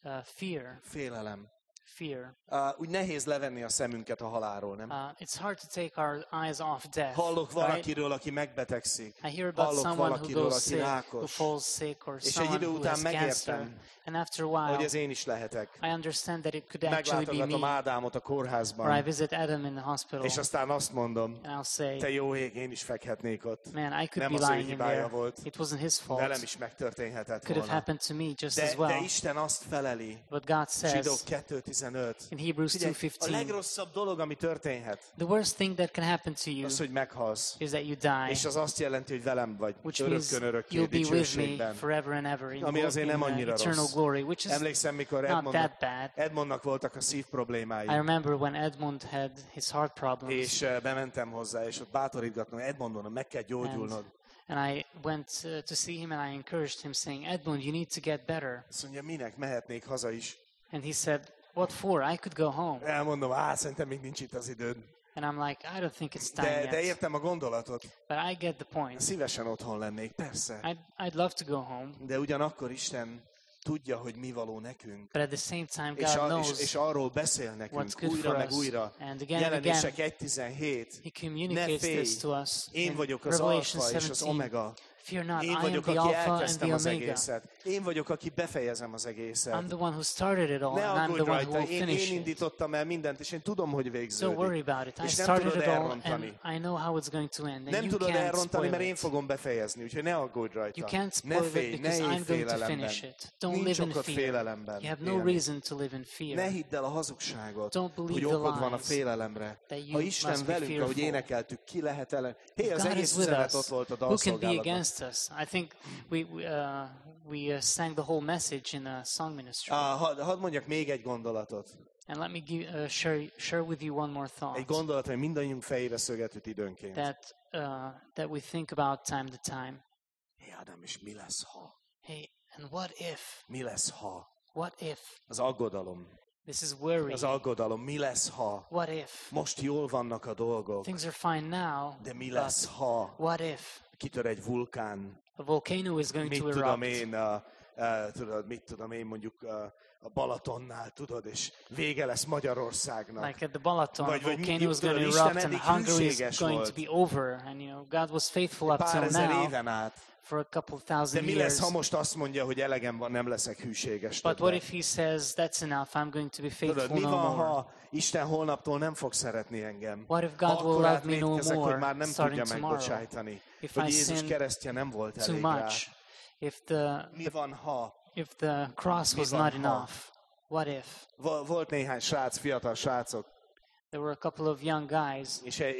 Fear. Félelem. Fear. Úgy nehéz levenni a szemünket a halálról, nem? It's hard to take our eyes off death. Hallok right? valakiről, aki megbetegszik. I hear about Hallok someone who valakiről, goes aki sick, who rákos. falls sick, or És egy someone idő who után has cancer. megértem, And after a hogy while, ez én is lehetek. I understand that it could actually be Meglátogatom me. Ádámot a Or I kórházban, visit Adam in the hospital, és aztán azt mondom, and I'll say, te jó ég, én is fekhetnék ott. man, I could Nem be az ő lying in hibája there. volt. It wasn't his fault. Velem is megtörténhetett Could have volna. happened to me just as De well. Isten azt feleli, But God Zsidók says 2.15. in Hebrews Figyelj, a 2:15, legrosszabb dolog, ami történhet, the worst thing that can happen to you az, hogy meghalsz. is that you die, És az azt jelenti, hogy velem vagy, which means örökkön örökké, you'll be with me dicsőségben. forever and ever in, Ami azért nem annyira eternal rossz. glory, which is Emlékszem, mikor not that bad. Edmondnak voltak a szív problémái, I remember when Edmund had his heart problems, és bementem hozzá, és ott bátorítgatnom, Edmond, mondom, meg kell gyógyulnod. and I went to see him and I encouraged him, saying, Edmund, you need to get better. Azt mondja, minek, mehetnék haza is. And he said, what for? I could go home. Elmondom, szerintem még nincs itt az időd. And I'm like, I don't think it's time De yet. értem a gondolatot. But I get the point. Szívesen otthon lennék, persze. I'd love to go home. De ugyanakkor Isten tudja, hogy mi való nekünk. But at the same time, És, God knows és arról beszél nekünk what's good újra for meg us. újra. And again, Jelenések 1.17. He communicates Ne félj, this to us én in vagyok az Revelation alfa és az 17. omega. Fear not, I Én am vagyok, the aki Alpha and elkezdtem the az Omega. egészet. Én vagyok, aki befejezem az egészet. I'm the one who started it all, Ne and I'm aggódj the one who rajta, will én finish it. indítottam el mindent, és én tudom, hogy Don't végződik. worry about it. I És nem started tudod it all, elrontani. and I know how it's going to end. And Nem you tudod can't elrontani, spoil mert én it. fogom befejezni, úgyhogy ne aggódj rajta. You can't Ne spoil it félj, ne because élj I'm going to félelemben. finish it. Don't Nincs live in okod fear. félelemben You have no élni. reason to live in Ne fear. hidd el a hazugságot, Don't believe hogy the okod van a lies félelemre. that you Ha Isten must be velünk, ahogy fearful. énekeltük, ki lehet ellen. Hé, az God egész is with üzenet us. ott volt a Who can be dalszolgálatban. against us? I think we sang the whole message in a song ministry. Hadd mondjak még egy gondolatot. And let me share with you one more Egy thought gondolat, hogy mindannyiunk fejébe szöget üt időnként. that we think about time to time. Hé, Ádám, és mi lesz, ha? Hey, And what if? Mi lesz, ha? What if? Az aggodalom. This is worry. Az aggodalom. Mi lesz, ha? What if? Most jól vannak a dolgok, Things are fine now, de mi but lesz, ha what if? kitör egy vulkán? A volcano is going Mit to tudom erupt. én, mit tudom én, mondjuk a Balatonnál, tudod, és vége lesz Magyarországnak. Like at the Balaton, Vagy- a vagy volcano is tudod, going to Isten erupt and eddig Hungary is hűséges going volt. to be over. And God was faithful up Pár till ezer now éven át. for a couple De thousand mi years. lesz, ha most azt mondja, hogy elegem van, nem leszek hűséges But what többet? if he says, that's enough, I'm going to be Tudod, faithful mi no van, more? ha Isten holnaptól nem fog szeretni engem? What if Ha God will akkor love me no átlétkezek, hogy more már nem starting tudja tomorrow? megbocsájtani. If Hogy I Jézus sin keresztje nem volt too elég rá. much, Mi van, ha? if the cross Mi was van, not ha? enough, what if? Volt néhány srác, fiatal srácok, There were a couple of young guys,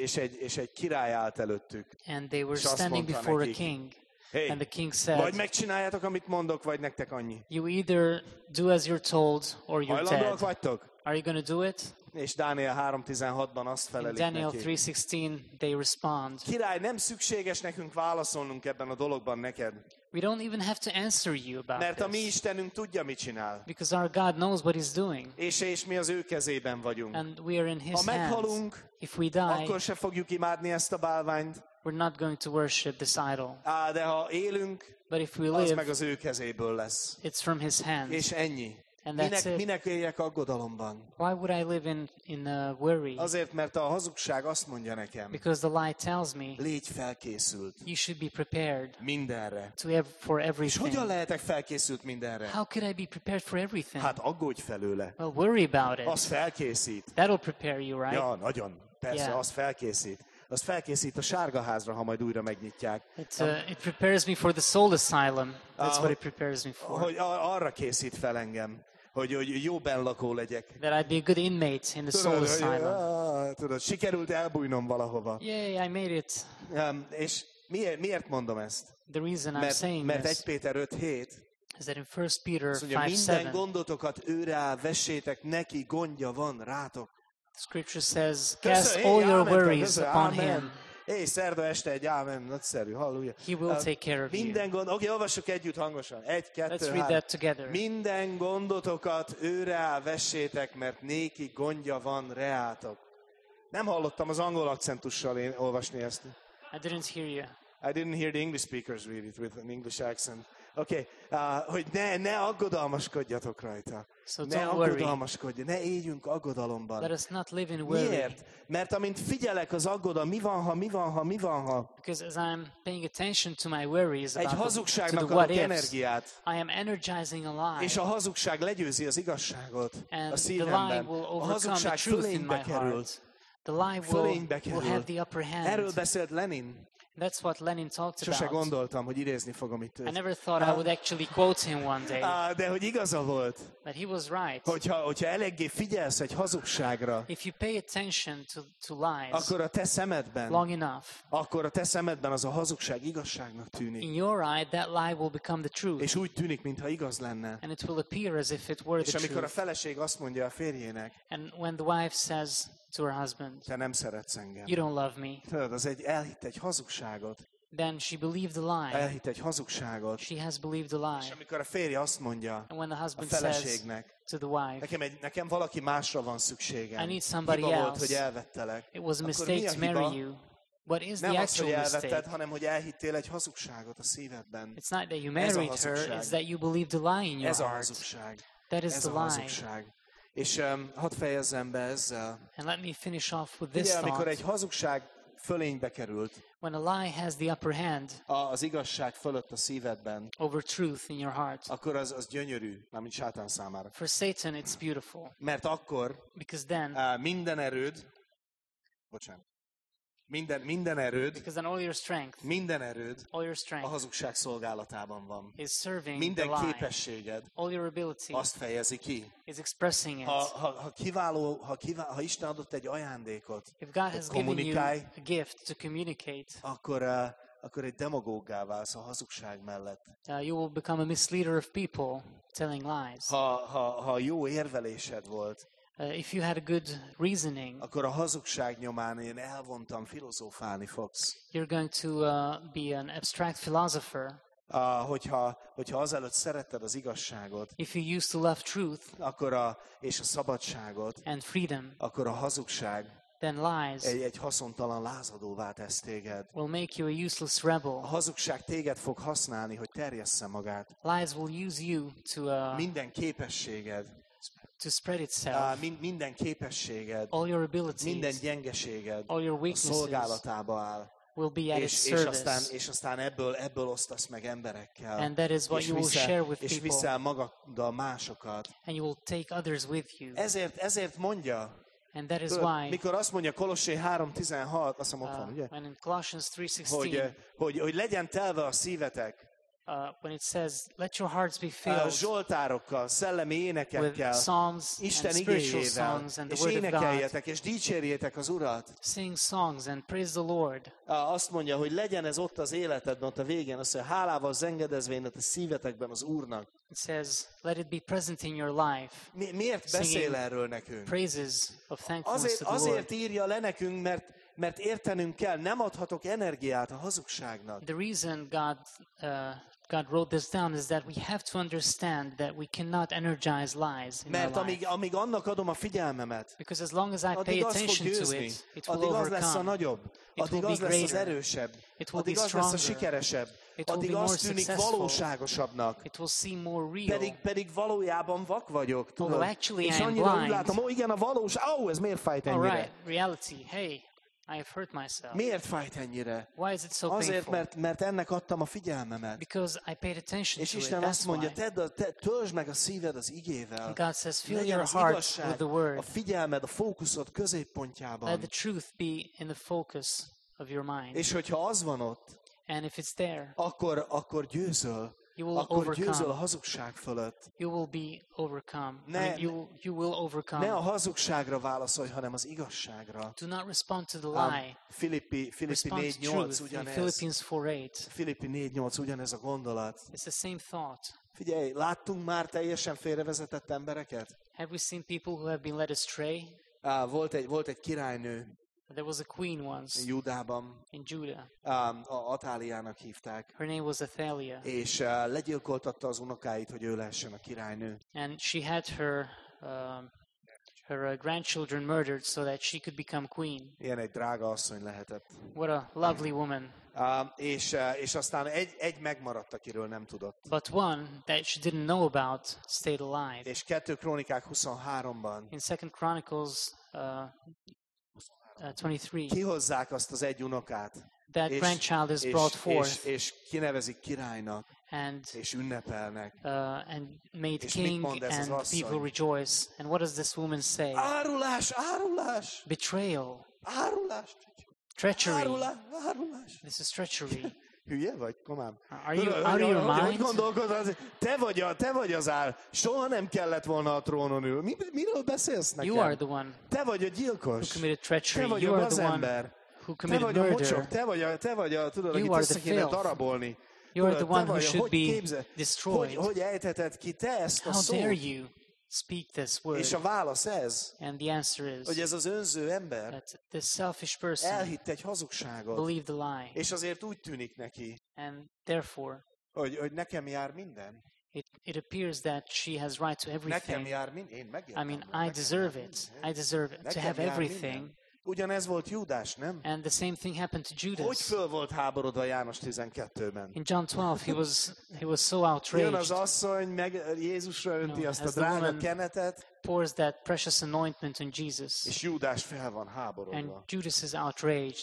és egy király állt előttük. and they were És azt standing mondta before a nekik, king, Hey, and the king vagy said, megcsináljátok, amit mondok, vagy nektek annyi. you either do as you're told, or you're Hajlandóak dead. vagytok? Are you going to do it? És Dániel 3.16-ban azt In felelik Daniel neki. 3:16, they respond, Király, nem szükséges nekünk válaszolnunk ebben a dologban neked. we don't even have to answer you about Mert a mi this, Istenünk tudja, mit csinál. because our God knows what he's doing, És mi az ő kezében vagyunk. and we are in Ha his hands. meghalunk, If we die, akkor se fogjuk imádni ezt a bálványt. we're not going to worship this idol. De ha élünk, But if we az live, meg az ő kezéből lesz. it's from his hands. És ennyi. And that's it. Minek éljek aggodalomban? Why would I live in worry? Azért, mert a hazugság azt mondja nekem, Because the lie tells me légy felkészült you should be prepared mindenre. for És everything. hogyan lehetek felkészült mindenre? How could I be prepared for everything? Hát aggódj felőle. Well, worry about Az it. felkészít. That'll prepare you, right? Ja, nagyon. Persze, Yeah. az felkészít. Az felkészít a sárgaházra, ha majd újra megnyitják. It prepares me for the soul asylum. That's what hogy- it prepares me for. Hogy arra készít fel engem, hogy jó benlakó legyek. That I'd be a good inmate in the soul asylum. Tudod, sikerült elbújnom valahova. Yay, I made it. És miért mondom ezt? The reason I'm saying Mert 1 this Péter 5.7 is that in 1 Peter azt mondja, minden 5:7, gondotokat őre vessétek, neki gondja van rátok. Scripture says, cast Köszönöm, all your ámen, worries köszönöm, upon ámen. him. Szerda este egy ámen, nagyszerű, halleluja. He will take care of you. Minden gond, oké, olvassuk együtt hangosan. 1, 2, Let's read 3. that together. Minden gondotokat őre vessétek, mert néki gondja van reátok. Nem hallottam az angol akcentussal én olvasni ezt. I didn't hear you. I didn't hear the English speakers read it with an English accent. Oké, hogy ne aggodalmaskodjatok rajta. So Ne don't worry. aggodalmaskodj, ne éljünk aggodalomban. Let us not live in worry. Miért? Mert amint figyelek az aggodalom, mi van, ha, Because as I'm paying attention to my worries egy about to hazugságnak the what adok ifs, energiát, I am energizing a lie. és a hazugság legyőzi az igazságot a And the lie szívemben. will A overcome the hazugság truth in fölénybe my kerül. heart. The lie Fölénybe will have kerül. the upper Erről hand. beszélt Lenin. That's what Lenin talked Sose about. gondoltam, hogy idézni fogom itt I őt. never thought I would actually quote him one day, De hogy igaza volt, but he was right. hogyha eléggé figyelsz egy hazugságra, If you pay attention to lies akkor a te szemedben, long enough, az a hazugság igazságnak tűnik. in your eye, that lie will become the truth. És úgy tűnik, mintha igaz lenne. And it will appear as if it were És the amikor a truth. feleség azt mondja a férjének, And when the wife says to her husband, te nem szeretsz engem. you don't love me, Tudod, elhitt egy hazugságot. then she believed the lie. Elhitt egy hazugságot. She has believed the És lie. amikor a férje azt mondja And when the a husband says feleségnek, to the wife, nekem valaki másra van szükségem. I need somebody Hiba volt, else. hogy elvettelek. it was a Akkor mistake mi a to marry hiba? you, what is Nem the az, hogy actual elvetted, mistake? hanem hogy elhittél egy hazugságot a szívedben. It's not that you Ez a married her, hazugság. it's that you believed the lie in your Ez a heart. hazugság. That is Ez the a lie. hazugság. És hadd fejezzem be ezzel. And let me finish off with this Ugye, amikor thought. egy hazugság fölénybe került, When a lie has the upper hand az igazság fölött a szívedben, over truth in your heart, akkor az gyönyörű, mármint sátán számára. for Satan it's beautiful. Mert akkor Because then, minden erőd, minden erőd, because then all your strength, a strength hazugság szolgálatában van. is serving the Minden lie. képességed All your ability azt fejezi ki. is expressing it. Ha Isten adott egy ajándékot, If God has given you kommunikálj, a gift to communicate, akkor egy demagóggá válsz a hazugság mellett. you will become a misleader of people telling lies. Ha jó érvelésed volt, If you had a good reasoning, akkor a hazugság nyomán én elvontam filozófálni fogsz. you're going to be an abstract philosopher. hogyha azelőtt szeretted az igazságot, if you used to love truth akkor és a szabadságot, and freedom, akkor a hazugság then lies egy haszontalan lázadóvá tesz téged. will make you a useless A rebel. hazugság téged fog használni, hogy terjessze magát. Lies will use you Minden képességed, to spread itself. minden képességed, All your minden abilities, gyengeséged all your a weaknesses szolgálatába áll. will be at its service. És aztán ebből osztasz meg emberekkel. And that is what you will share with és people. viszel magaddal másokat. And you will take others with you. Ezért mondja, And that is why, mikor azt mondja Kolossé 3:16, azt hiszem ott van, ugye? when in Colossians 3:16, Hogy legyen telve a szívetek when it says, let your hearts be filled zsoltárokkal, szellemi with énekekkel, psalms Isten and spiritual igéjével, songs and és the word of God. énekeljetek, és dicsérjétek az Urat. Sing songs and praise the Lord. Azt mondja, hogy legyen ez ott az életedben, ott a végén, azt mondja, hálával zengedezvén a szívetekben az Úrnak. It says, let it be present in your life. Miért beszél erről nekünk? Praises of thankfulness to the Lord. Azért írja le nekünk, mert értenünk kell, nem adhatok energiát a hazugságnak. The reason God wrote this down is that we have to understand that we cannot energize lies in Mert our life. amíg annak adom a figyelmemet, Because as long as I pay addig az fog attention to győzni, it will addig az lesz a overcome. nagyobb, It addig will az be lesz az greater. erősebb, It will addig be az lesz a stronger. sikeresebb, It will addig be more az tűnik successful. valóságosabbnak. It will seem more real. Pedig valójában vak vagyok, tudod? Although actually És I am annyira úgy blind. látom, igen, a valóság, ez miért fájt All ennyire? right, reality. Hey, I have hurt myself. Miért fájt ennyire? Why is it so Azért, painful? mert ennek adtam a figyelmemet. Because I paid attention És to it. Isten That's azt mondja, why. töltsd meg a szíved az igével. And God says, fill Legyen your az heart igazság, with the a word. figyelmed, a fókuszod Let középpontjában. the truth be in the focus of your mind. És hogyha az van ott, And if it's there, akkor győzöl. you will Akkor győzöl a overcome. hazugság fölött. You will be overcome. Ne- You will overcome. Ne a hazugságra válaszolj, hanem az igazságra. Do not respond to the lie. Filippi Respond to 4:8 truth. In ugyanez. Philippians 4:8. Filippi 4:8 ugyanez a gondolat. It's the same thought. Figyelj, láttunk már teljesen félrevezetett embereket? Have we seen people who have been led astray? Volt egy királynő There was a queen once Júdában, in Judah. Atáliának hívták, Her name was Athaliah. és legyilkoltatta az unokáit, hogy ő lehessen a királynő. And she had her grandchildren murdered so that she could become queen. Ilyen egy drága asszony lehetett. What a lovely woman. És aztán egy megmaradt, akiről nem tudott. But one that she didn't know about stayed alive. És 2 Krónikák 23-ban In 2 Chronicles 23, kihozzák azt az egy unokát, that grandchild is brought forth és kinevezik királynak, and és ünnepelnek. made És mit king, mond ez az and asszony? people rejoice. And what does this woman say? Árulás, árulás, Betrayal, árulás, treachery. árulás. This is treachery. Hülye vagy, komám? Are you out of your Hogy mind? gondolkodod? Te vagy az ár. Soha nem kellett volna a trónon ül. Miről beszélsz nekem? You are the one Te vagy a who gyilkos. committed Te treachery. vagy You a are the one gazember. who Te committed vagy a mocsok. murder. Te vagy tudod, You akit are össze the kéne filth. darabolni. You are the Tudod, one te who vagy, should hogy be képzel- destroyed. Hogy ejtheted ki te ezt a How dare szót? you speak this word? És a válasz ez, And the answer hogy is ez az önző ember that this selfish person elhitt egy hazugságot. believed the lie. És azért úgy tűnik neki, And therefore, hogy nekem jár minden. it appears that she has right to Nekem everything. jár minden. Én I megértem. mean, nekem I deserve jár it. minden. I deserve to Nekem have jár everything. minden. Ugyanez volt Júdás, nem? And the same thing happened to Hogy Judas. föl volt háborodva János 12-ben? In John 12, he was so Jön az outraged, asszony, meg Jézusra önti azt a as the drága woman- kenetet, pours that precious anointment on Jesus. és Júdás fel van And háborodva. Judas is outraged.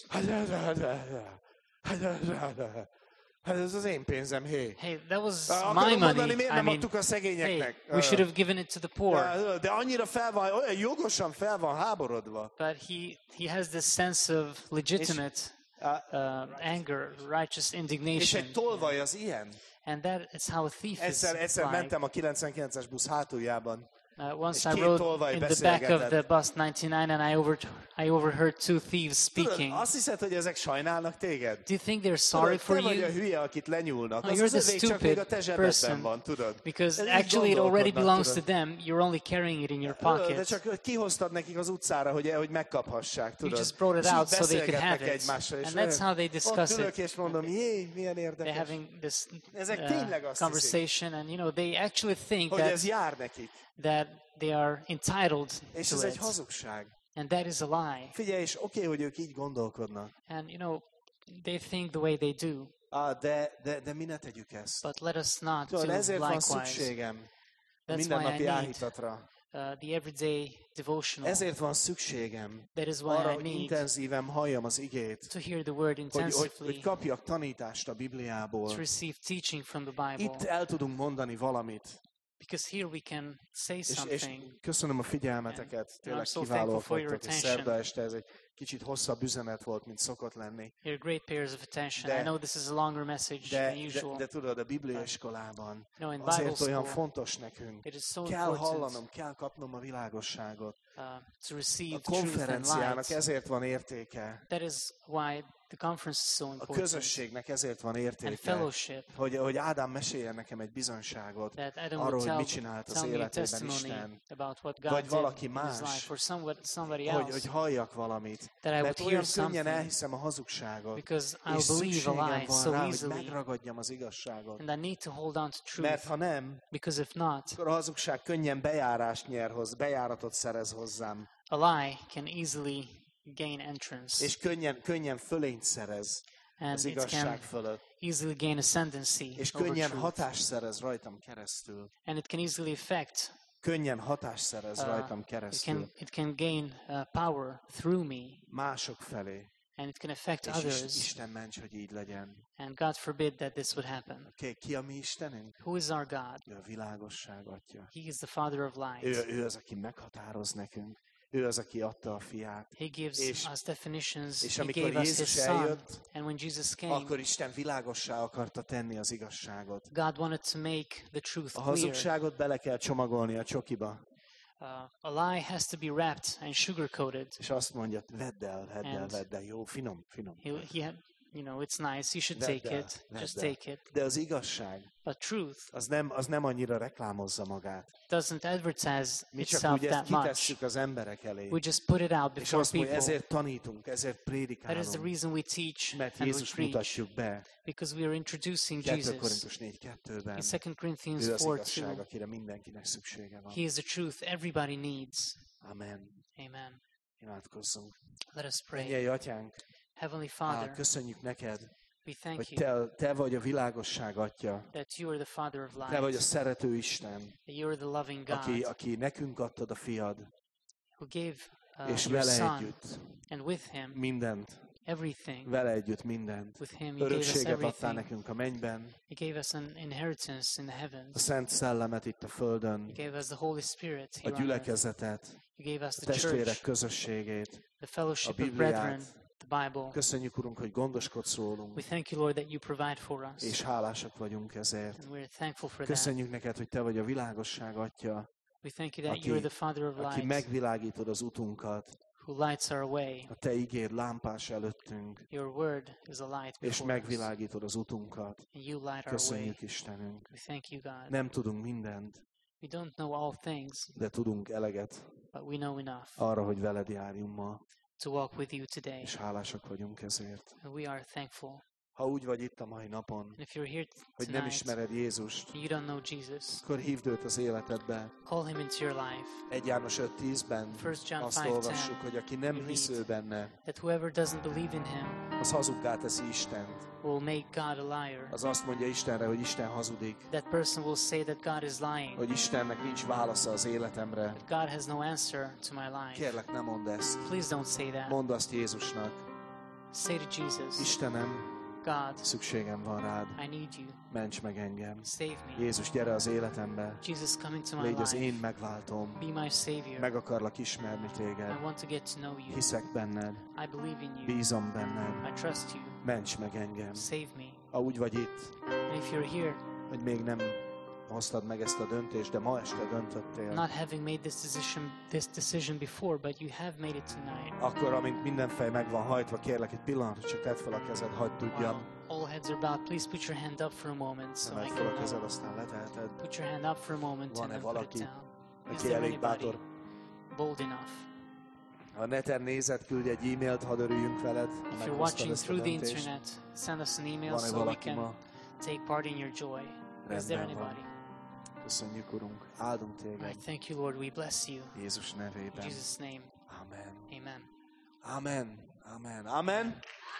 Hát ez az én pénzem, hé. Hey, that was Akarom my mondani, money. miért I nem mean, adtuk a hey, szegényeknek? we should have given it to the poor. De annyira olyan jogosan fel van háborodva. But he has this sense of legitimate anger, righteous És indignation. egy tolvaj az ilyen. And that is how a thief is Egyszer like. mentem a 99-es busz hátuljában, Once És I két rode tolvaj in the back of the beszélgetett. bus 99 and I overheard two thieves Tudod, speaking. azt hiszed, hogy ezek sajnálnak téged? Do you think they're sorry Tudod, for te vagy a you? hülye, akit lenyúlnak. Oh, Az you're az the övék csak még a stupid te zsebedben person. van, tudod? Because Ez így actually it already gondolkodnak, belongs to tudod. them. You're only carrying it in your Tudod, de pocket. csak hogy kihoztad nekik az utcára, hogy megkaphassák, You tudod? just brought it És így out so they could beszélgetnek have it. egymással, és And that's how they discuss ott ülök, it. és mondom, jé, milyen They're érdekes, having this Ezek tényleg azt conversation, and they actually think hogy ez jár nekik. that they are entitled És to ez egy it, hazugság. and that is a lie. Figyelj, és oké, hogy ők így gondolkodnak. And they think the way they do, De mi ne tegyük ezt. but let us not do Tudod, ezért van likewise. szükségem a That's why I mindennapi need áhítatra. the everyday devotional. Ezért van szükségem That is why arra, I hogy need intenzíven halljam az igét, to hear the word hogy intensively, kapjak tanítást a Bibliából. to receive teaching from the Bible. Itt el tudunk mondani valamit. Because here we can say És something. köszönöm a figyelmeteket, tényleg I'm so kiválóak thankful for your vagytok, és attention. szerda este ez egy kicsit hosszabb üzenet volt, mint szokott lenni. You're great pairs of attention. De- I know this is a longer message than usual. De tudod, a Biblia iskolában In Bible azért olyan school, fontos nekünk. it is so Kell important hallanom, kell kapnom a világosságot. to receive A truth and konferenciának light. ezért van értéke. That is why the conference is so A important. közösségnek ezért van And értéke. fellowship. Hogy Ádám meséljen nekem egy bizonságot That Adam arról, would hogy mit csinált az tell me a életében testimony Isten. about what God Vagy did valaki in his más. life, or somebody Hogy else, halljak valamit. that I would Mert hear olyan könnyen something, elhiszem a hazugságot. because És I'll believe a szükségem lie van so rá, hogy easily, megragadjam az igazságot. and I need to hold on to Mert truth, ha nem, because if not, akkor a hazugság könnyen bejárást nyer bejáratot szerez hozzám. a lie can easily gain entrance, És könnyen fölényt szerez and az it igazság can fölött. easily gain ascendancy És over könnyen truth, hatást szerez rajtam keresztül. and it can easily affect. Könnyen hatást szerez rajtam keresztül. It can gain power through me, Mások felé. and it can affect És others. Isten ments, hogy így legyen. And God forbid that this would happen. Oké, ki a mi Istenünk? Who is our God? Ő a világosság atya. He is the Father of light. Ő az, aki meghatároz nekünk. Ő az, aki adta a fiát. He gives És- us definitions. és He amikor gave us His Jézus Son. eljött, And when Jesus came, Akkor Isten világossá akarta tenni az igazságot. God wanted to make the truth A clear. hazugságot bele kell csomagolni a csokiba. A lie has to be wrapped and sugar-coated. És azt mondja, vedd el, And- jó, finom. It's nice. You should Vedd take el, it. vedd Just el. take it. De az igazság, But truth az nem annyira reklámozza magát. doesn't advertise Mi csak itself úgy ezt that much. kitesszük az emberek elé. We just put it out És before azt mondja, people. ezért tanítunk, ezért That is the prédikálunk. reason we teach Mert and we Jézus preach, mutatjuk be. because we are introducing 2 Jesus. Korintus 4:2-ben. In 2 Corinthians Ő az 4:2, igazság, akire mindenkinek szüksége van. He is the truth everybody needs. Amen. Amen. Imádkozzunk. Let us pray. Mennyei atyánk, Heavenly Father, köszönjük neked, we thank hogy you te vagy a világosság atya. that you are the Father of Te vagy a light, szerető Isten, that you are the loving God aki nekünk adtad a fiad, who gave és your vele Son, együtt and with Him mindent, everything. vele együtt mindent. With Him you gave us Örökséget adtál everything. nekünk a mennyben, You gave us an inheritance in the a heavens. Szent Szellemet itt a földön, You gave us the Holy Spirit a here on earth. gyülekezetet, You gave us a the testvérek church, közösségét. the fellowship a of Bibliát. brethren, the Bible. Köszönjük, Urunk, hogy gondoskodsz rólunk, We thank you, Lord, that you provide for us. és hálásak vagyunk ezért. And we're thankful for that. Köszönjük neked, hogy te vagy a világosság atya, We thank you that aki- you are the Father of aki light, megvilágítod az utunkat. who lights our way. A te igéd lámpás előttünk, Your word is a light és before us. megvilágítod az utunkat. And you light our way. Köszönjük, Istenünk. We thank you, God. Nem tudunk mindent, We don't know all things, de tudunk eleget but we know enough arra, hogy veled járjunk ma, to walk with you today. és hálásak vagyunk ezért. And we are thankful. Ha úgy vagy itt a mai napon, And if you're here hogy nem tonight ismered Jézust, and you don't know Jesus, akkor hívd őt az életedbe. call him into your life. 1 János 5:10-ben 1 John azt 5:10, olvassuk, hogy aki nem we hisz read, ő benne, that whoever doesn't believe in him az hazuggá teszi Istent. will make God a liar. Az azt mondja Istenre, hogy Isten hazudik, That person will say that God is lying, hogy Istennek nincs válasza az életemre. that God has no answer to my life. Kérlek, ne mondd ezt. Please don't say that. Mondd azt Jézusnak. Say to Jesus, Istenem, God, szükségem van rád. I need you. Ments meg engem. Save me. Jézus, gyere az életembe. Jesus, come into my Légy az én life. megváltom. Be my Savior. Meg akarlak ismerni téged. I want to get to know you. Hiszek benned. I believe in you. Bízom benned. I trust you. Ments meg engem. Save me. Ha úgy vagy itt, And if you're here hogy még nem hoztad meg ezt a döntést, de ma este döntöttél. not having made this decision before, but you have made it tonight. Akkor, amint minden fej meg van hajtva, kérlek egy pillanatra, csak tedd fel a kezed, hagyd tudjam. While all heads are bowed, please put your hand up for a moment so I Emeld can fel a know. kezed, aztán leteheted. Put your hand up for a moment and Van-e then put it valaki, down. Is aki there elég anybody bátor? bold enough? Ha a neten nézed, küldj egy e-mailt, hadd örüljünk veled. ha If you're meghoztad watching ezt a through the döntést. internet, send us an email Van-e so we valaki can ma? take part in your joy. Is there Rendben van. anybody? Köszönjük, Urunk. Áldunk All téged. right, thank you, Lord. We bless you. Jézus In nevében. Jesus' name, Amen. amen. Amen. Amen. Amen.